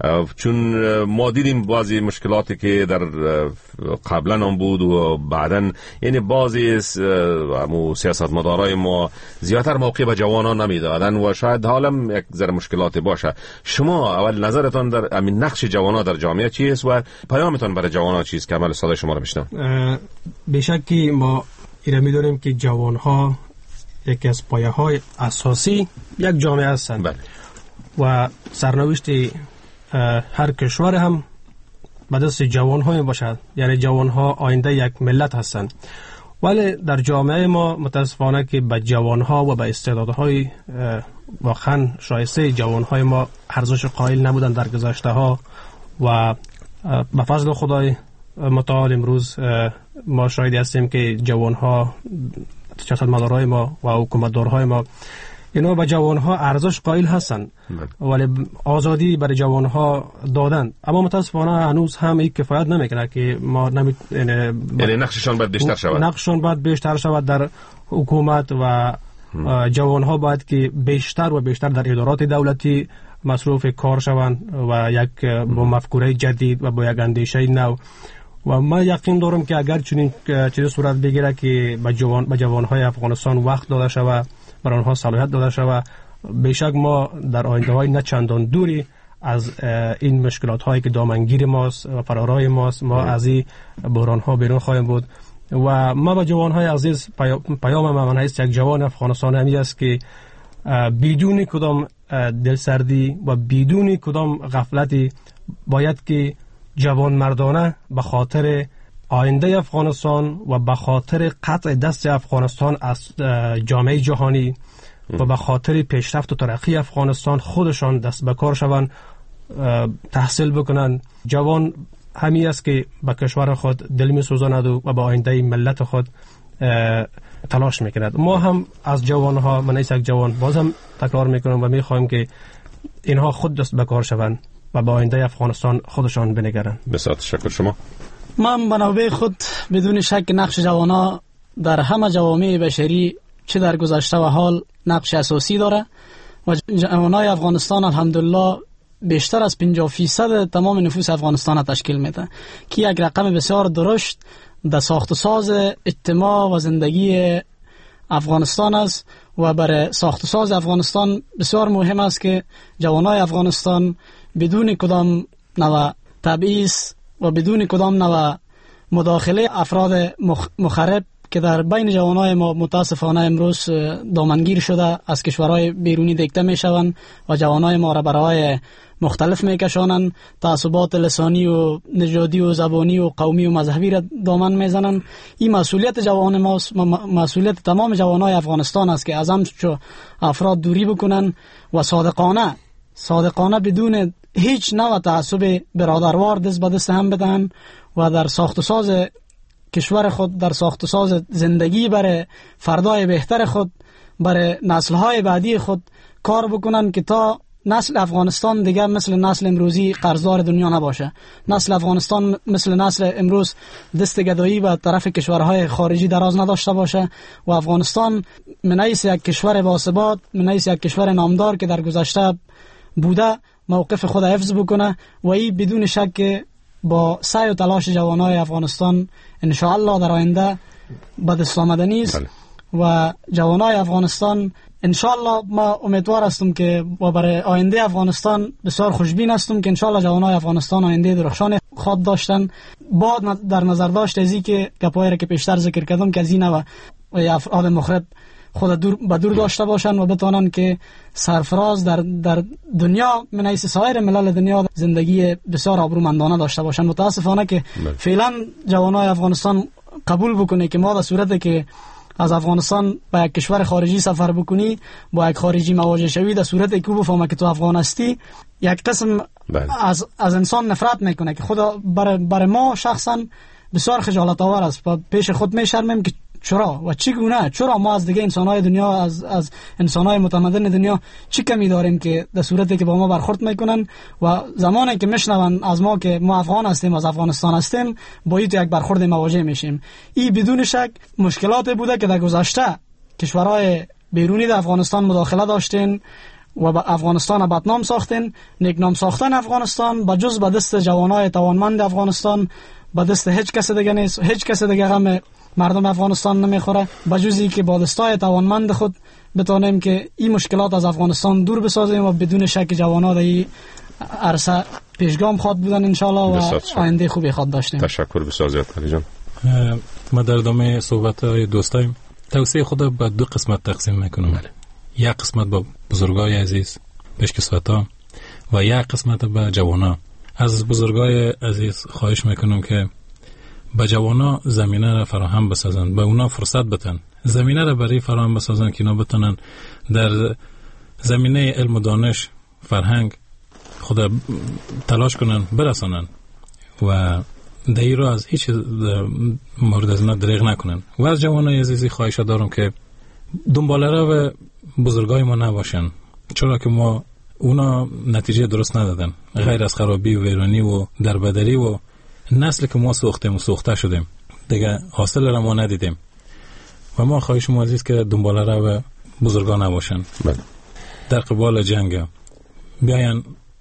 چون ما دیدیم بعضی مشکلاتی که در قبلا هم بود و بعدن یعنی بعضی سیاستمدارای ما زیاتر موقع به جوانان نمیدادن و شاید حالا یک ذره مشکلاتی باشه. شما اول نظرتون در همین نقش جوانان در جامعه چی است و پیامتون برای جوانان چی است که اول صدای شما رو بشنوم؟ به شکی ما اینا می‌دونیم که جوان‌ها یکی از پایه‌های اساسی یک جامعه هستند بله. و سرنوشت هر کشور هم به دست جوان‌ها می باشد، یعنی جوان‌ها آینده یک ملت هستند. ولی در جامعه ما متاسفانه که به جوان‌ها و به استعدادهای واقعا شایسته جوان‌های ما ارزش قائل نبودند در گذشته‌ها و به فضل خدای متعال امروز ما شاهد هستیم که جوان‌ها سیاستمدارهای ما و حکومتدارهای ما اینا به جوانها ارزش قائل هستند ولی آزادی برای جوانها دادن، اما متاسفانه هنوز هم این کفایت نمیکنه که ما نمی یعنی نقششان باید بیشتر شود نقششان باید بیشتر شود در حکومت و جوانها باید که بیشتر و بیشتر در ادارات دولتی مصروف کار شوند و یک با مفکوره جدید و با یک اندیشه نو. و ما یقین دارم که اگر چنین چیزی صورت بگیره که به جوان به جوانهای افغانستان وقت داده شود، بر آنها صلاحیت داده شود، بیشک ما در آینده‌های نه چندان دوری از این مشکلات هایی که دامنگیر ماست و فرارای ماست ما از این بحران ها بیرون خواهیم بود. و ما به جوانهای عزیز پیام من است یک جوان افغانستان همی است که بدون کدام دلسردی و بدون کدام غفلتی باید که جوان مردانه به خاطر آینده افغانستان و به خاطر قطع دست افغانستان از جامعه جهانی و به خاطر پیشرفت و ترقی افغانستان خودشان دست به کار شوند، تحصیل بکنند. جوان همی است که به کشور خود دل می سوزاند و به آینده ملت خود تلاش میکند. ما هم از جوان ها، من یک جوان باز هم تکرار میکنم و میخوایم که اینها خود دست به کار شوند و با آینده افغانستان خودشان بنگرند. بسیار تشکر. شما؟ من به نوبه خود بدون شک نقش جوانان در همه جوامع بشری چه در گذشته و حال نقش اساسی داره و جوانای افغانستان الحمدلله بیشتر از پنجاه فیصد تمام نفوس افغانستان تشکیل میده که یک رقم بسیار درشت در ساخت و ساز اجتماع و زندگی افغانستان است و برای ساخت و ساز افغانستان بسیار مهم است که جوانای افغانستان بدون کدام نوع تبعیض و بدون کدام نوع مداخله افراد مخرب که در بین جوانای ما متاسفانه امروز دامنگیر شده از کشورهای بیرونی دیکته می شوند و جوانای ما را برای مختلف می کشانند، تعصبات لسانی و نژادی و زبانی و قومی و مذهبی را دامن می زنند. این مسئولیت جوان ماست، مسئولیت تمام جوانای افغانستان است که از همچو افراد دوری بکنن و صادقانه صادقانه بدون هیچ نوع تعصب برادروار دست به دست هم بدن و در ساخت و ساز کشور خود، در ساخت و ساز زندگی برای فردای بهتر خود، برای نسل‌های بعدی خود کار بکنن که تا نسل افغانستان دیگر مثل نسل امروزی قرضدار دنیا نباشه. نسل افغانستان مثل نسل امروز دست گدایی و طرف کشورهای خارجی دراز نداشته باشه و افغانستان من حیث یک کشور باثبات، من حیث یک کشور نامدار که در گذشته بوده موقف خود حفظ بکنه و این بدون شک با سعی و تلاش جوانای افغانستان ان شاء الله در آینده به دست آمدنی است و جوانای افغانستان ان شاء الله ما امیدوار هستم که و برای آینده افغانستان بسیار خوشبین هستم که ان شاء الله جوانای افغانستان آینده درخشان خود داشتن. بعد در نظر داشت ازی که گپایی را که پیشتر ذکر کردم که از این و افراد مخرب خود دور به دور داشته باشن و بتونن که سرفراز در در دنیا من حیث سایر ملل دنیا زندگی بسیار آبرومندانه داشته باشن. متاسفانه که فعلا جوانای افغانستان قبول بکنه که ما در صورتی که از افغانستان به یک کشور خارجی سفر بکنی با یک خارجی مواجه شوی، در صورتی که بفهمه که تو افغان هستی، یک قسم از از انسان نفرت میکنه که خدا برای بر ما شخصا بسیار خجالت آور است و پیش خود میشرمیم که چرا و چگونه چرا ما از دیگه انسان‌های دنیا از از انسان‌های متمدن دنیا چی کمی داریم که در صورتی که با ما برخورد میکنن و زمانی که میشنون از ما که ما افغان هستیم، از افغانستان هستیم، با این یک برخورد مواجه میشیم. این بدون شک مشکلات بوده که در گذشته کشورهای بیرونی در افغانستان مداخله داشتین و با افغانستان بدنام ساختین. نیکنام ساختن افغانستان با جز به دست جوانای توانمند افغانستان با دست هیچ کس دیگه نیست. هیچ کس دیگه غم مردم افغانستان نمیخوره با جزی که با دستای توانمند خود بتونیم که این مشکلات از افغانستان دور بسازیم و بدون شک جوانا در این عرصه پیشگام خواد بودن انشالله و آینده خوبی خواد داشتیم. تشکر بسیار زیاد علی جان. ما در ادامه صحبت‌های دوستایم توصیه خود به دو قسمت تقسیم میکنم. یک قسمت به بزرگای عزیز پیشکسوتا و یک قسمت به جوانا. از بزرگای عزیز خواهش میکنم که به جوانا زمینه را فراهم بسازند، به اونا فرصت بدن، زمینه را برای فراهم بسازند که اینا بتونن در زمینه علم و دانش فرهنگ خود تلاش کنن برسانن و در این را از هیچ مورد از اینا دریغ نکنن. و از جوانای عزیزی خواهش دارم که دنباله را به بزرگای ما نباشن، چرا که ما اونا نتیجه درست ندادن غیر از خرابی و ویرانی و دربدری و نسل که ما سوختیم و سوخته شدیم دیگه حاصل را ما ندیدیم و ما خواهش ما عزیز که دنباله را به بزرگان نباشن. بله. در قبال جنگ بیاین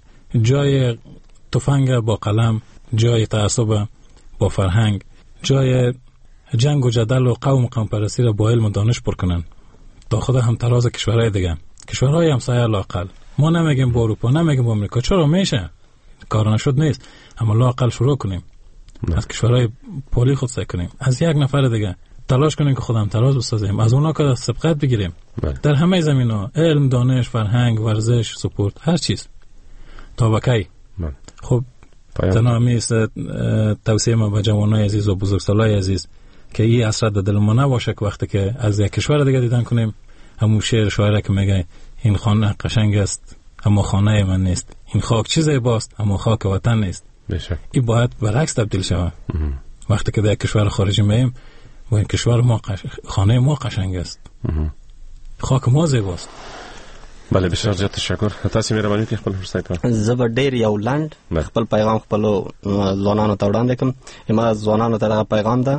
جای تفنگ با قلم، جای تعصب با فرهنگ، جای جنگ و جدل و قوم و قوم پرستی را با علم و دانش پر کنن تا خدا هم تراز کشورهای دیگه، کشورهای همسایه لاقل. ما نمیگیم با اروپا، نمیگیم با امریکا، چرا میشه کار نشد نیست، اما لاقل شروع کنیم نه. از کشورهای پولی خود سعی کنیم، از یک نفر دیگه تلاش کنیم که خودم تراز بسازیم، از اونا که سبقت بگیریم نه. در همه زمینا، علم، دانش، فرهنگ، ورزش، سپورت، هر چیز. تا بکی خب تنامی است توصیه ما به جوانای عزیز و بزرگسالای عزیز که این اثر در دل ما نباشه که وقتی که از یک کشور دیگه دیدن کنیم همون شعر شاعره که میگه این خانه قشنگ است اما خانه من نیست، این خاک چیز زیباست اما خاک وطن نیست. بشه. این باید برعکس تبدیل شود. وقتی که در کشور خارجی میایم با این کشور ما قش... خانه ما قشنگ است، خاک ما زیباست. بله بسیار زیاد تشکر. تاسو مهرباني کوي خپل فرصت زبر ډیر یو لاند خپل پیغام خپل ځوانانو ته وړاندې کوم. ما ځوانانو ته پیغام ده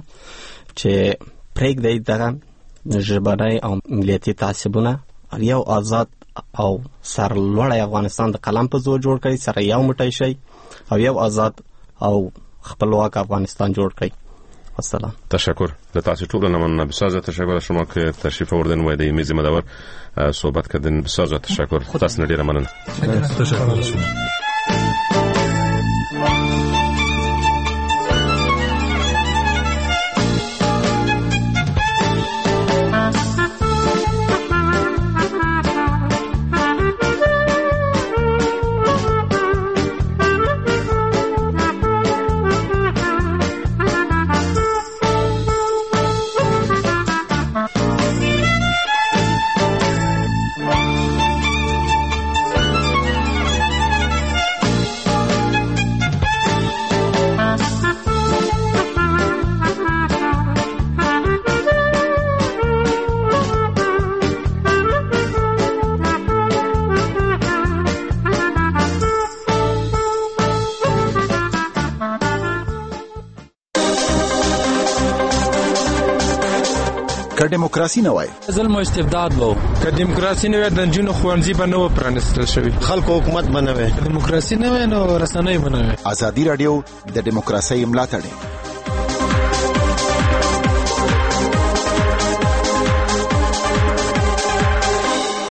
چې پرېږدئ دغه ژبنی او ملیتي تعصبونه، یو آزاد او سرلوړی افغانستان د قلم په زور جوړ کړئ، سره یو موټی شئ او یو آزاد او خپلواک افغانستان جوړ کړئ. السلام. تشکر. د تاسو ټولو نه مننه. بسیار تشکر شما که تشریف آوردین و در میز مدور صحبت کردین. بسیار تشکر. تاسو نه ډیره مننه. تشکر. که دیموکراسي نه وای ظلم او استبداد وو، که دیموکراسي نه وای د جنونو خوانځي به نه و پرانستل شوی، خلکو حکومت به نه وای، دیموکراسي نه وای نو رسنۍ به نه وای. ازادي رادیو د دیموکراسۍ ملاتړ